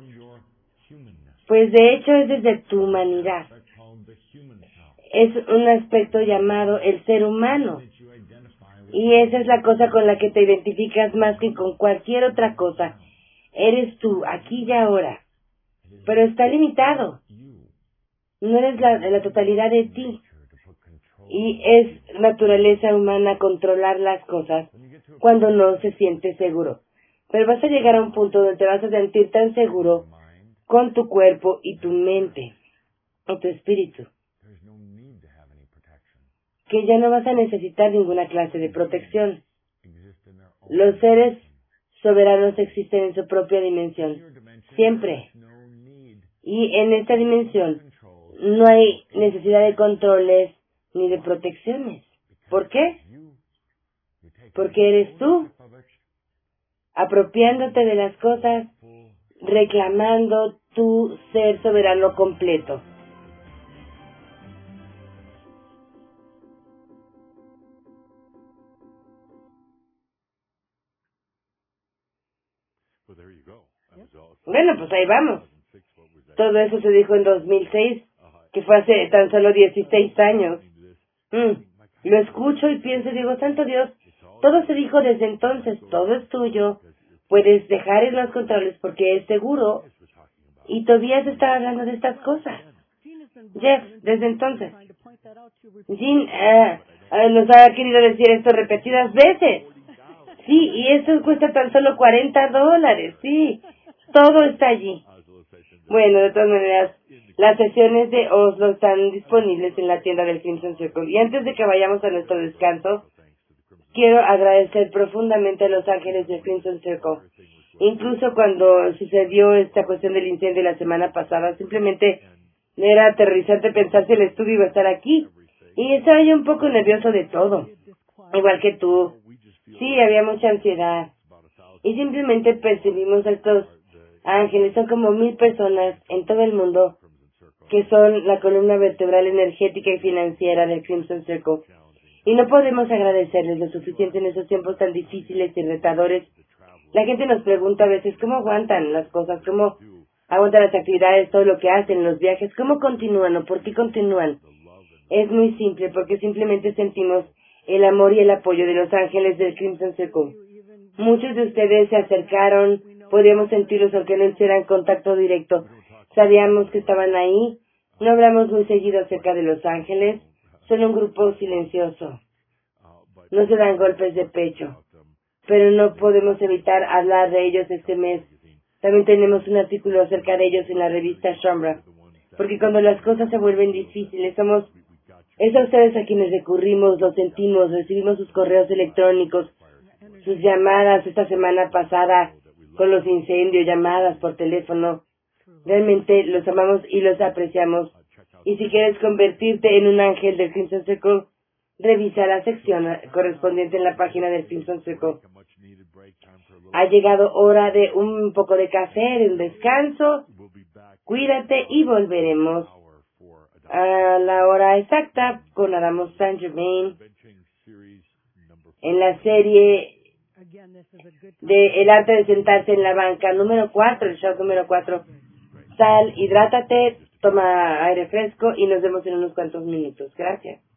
Pues de hecho es desde tu humanidad. Es un aspecto llamado el ser humano. Y esa es la cosa con la que te identificas más que con cualquier otra cosa. Eres tú, aquí y ahora. Pero está limitado. No eres la, la totalidad de ti. Y es naturaleza humana controlar las cosas cuando no se siente seguro. Pero vas a llegar a un punto donde te vas a sentir tan seguro con tu cuerpo y tu mente, o tu espíritu, que ya no vas a necesitar ninguna clase de protección. Los seres soberanos existen en su propia dimensión, siempre. Y en esta dimensión no hay necesidad de controles ni de protecciones. ¿Por qué? Porque eres tú, apropiándote de las cosas, reclamando tu ser soberano completo. Bueno, pues ahí vamos. Todo eso se dijo en dos mil seis, que fue hace tan solo dieciséis años. Mm. Lo escucho y pienso y digo, santo Dios, todo se dijo desde entonces, todo es tuyo, puedes dejar ir los controles porque es seguro, y todavía se está hablando de estas cosas. Jeff, desde entonces. Jean eh, eh, nos ha querido decir esto repetidas veces. Sí, y eso cuesta tan solo cuarenta dólares, sí. Todo está allí. Bueno, de todas maneras, las sesiones de Oslo están disponibles en la tienda del Crimson Circle. Y antes de que vayamos a nuestro descanso, quiero agradecer profundamente a los ángeles del Crimson Circle. Incluso cuando sucedió esta cuestión del incendio la semana pasada, simplemente era aterrorizante pensar si el estudio iba a estar aquí. Y estaba yo un poco nervioso de todo, igual que tú. Sí, había mucha ansiedad. Y simplemente percibimos a estos ángeles, son como mil personas en todo el mundo que son la columna vertebral energética y financiera del Crimson Circle. Y no podemos agradecerles lo suficiente en esos tiempos tan difíciles y retadores. La gente nos pregunta a veces cómo aguantan las cosas, cómo aguantan las actividades, todo lo que hacen, los viajes, cómo continúan o por qué continúan. Es muy simple, porque simplemente sentimos el amor y el apoyo de los ángeles del Crimson Circle. Muchos de ustedes se acercaron, podíamos sentirlos aunque no hicieran contacto directo. Sabíamos que estaban ahí. No hablamos muy seguido acerca de los ángeles. Son un grupo silencioso. No se dan golpes de pecho. Pero no podemos evitar hablar de ellos este mes. También tenemos un artículo acerca de ellos en la revista Shambra. Porque cuando las cosas se vuelven difíciles, somos... Es a ustedes a quienes recurrimos, lo sentimos, recibimos sus correos electrónicos, sus llamadas esta semana pasada con los incendios, llamadas por teléfono. Realmente los amamos y los apreciamos. Y si quieres convertirte en un ángel del Crimson Circle, revisa la sección correspondiente en la página del Crimson Circle. Ha llegado hora de un poco de café, de un descanso. Cuídate y volveremos a la hora exacta con Adamo Saint Germain en la serie de El arte de sentarse en la banca número cuatro, el show número cuatro. Sal, hidrátate, toma aire fresco y nos vemos en unos cuantos minutos. Gracias.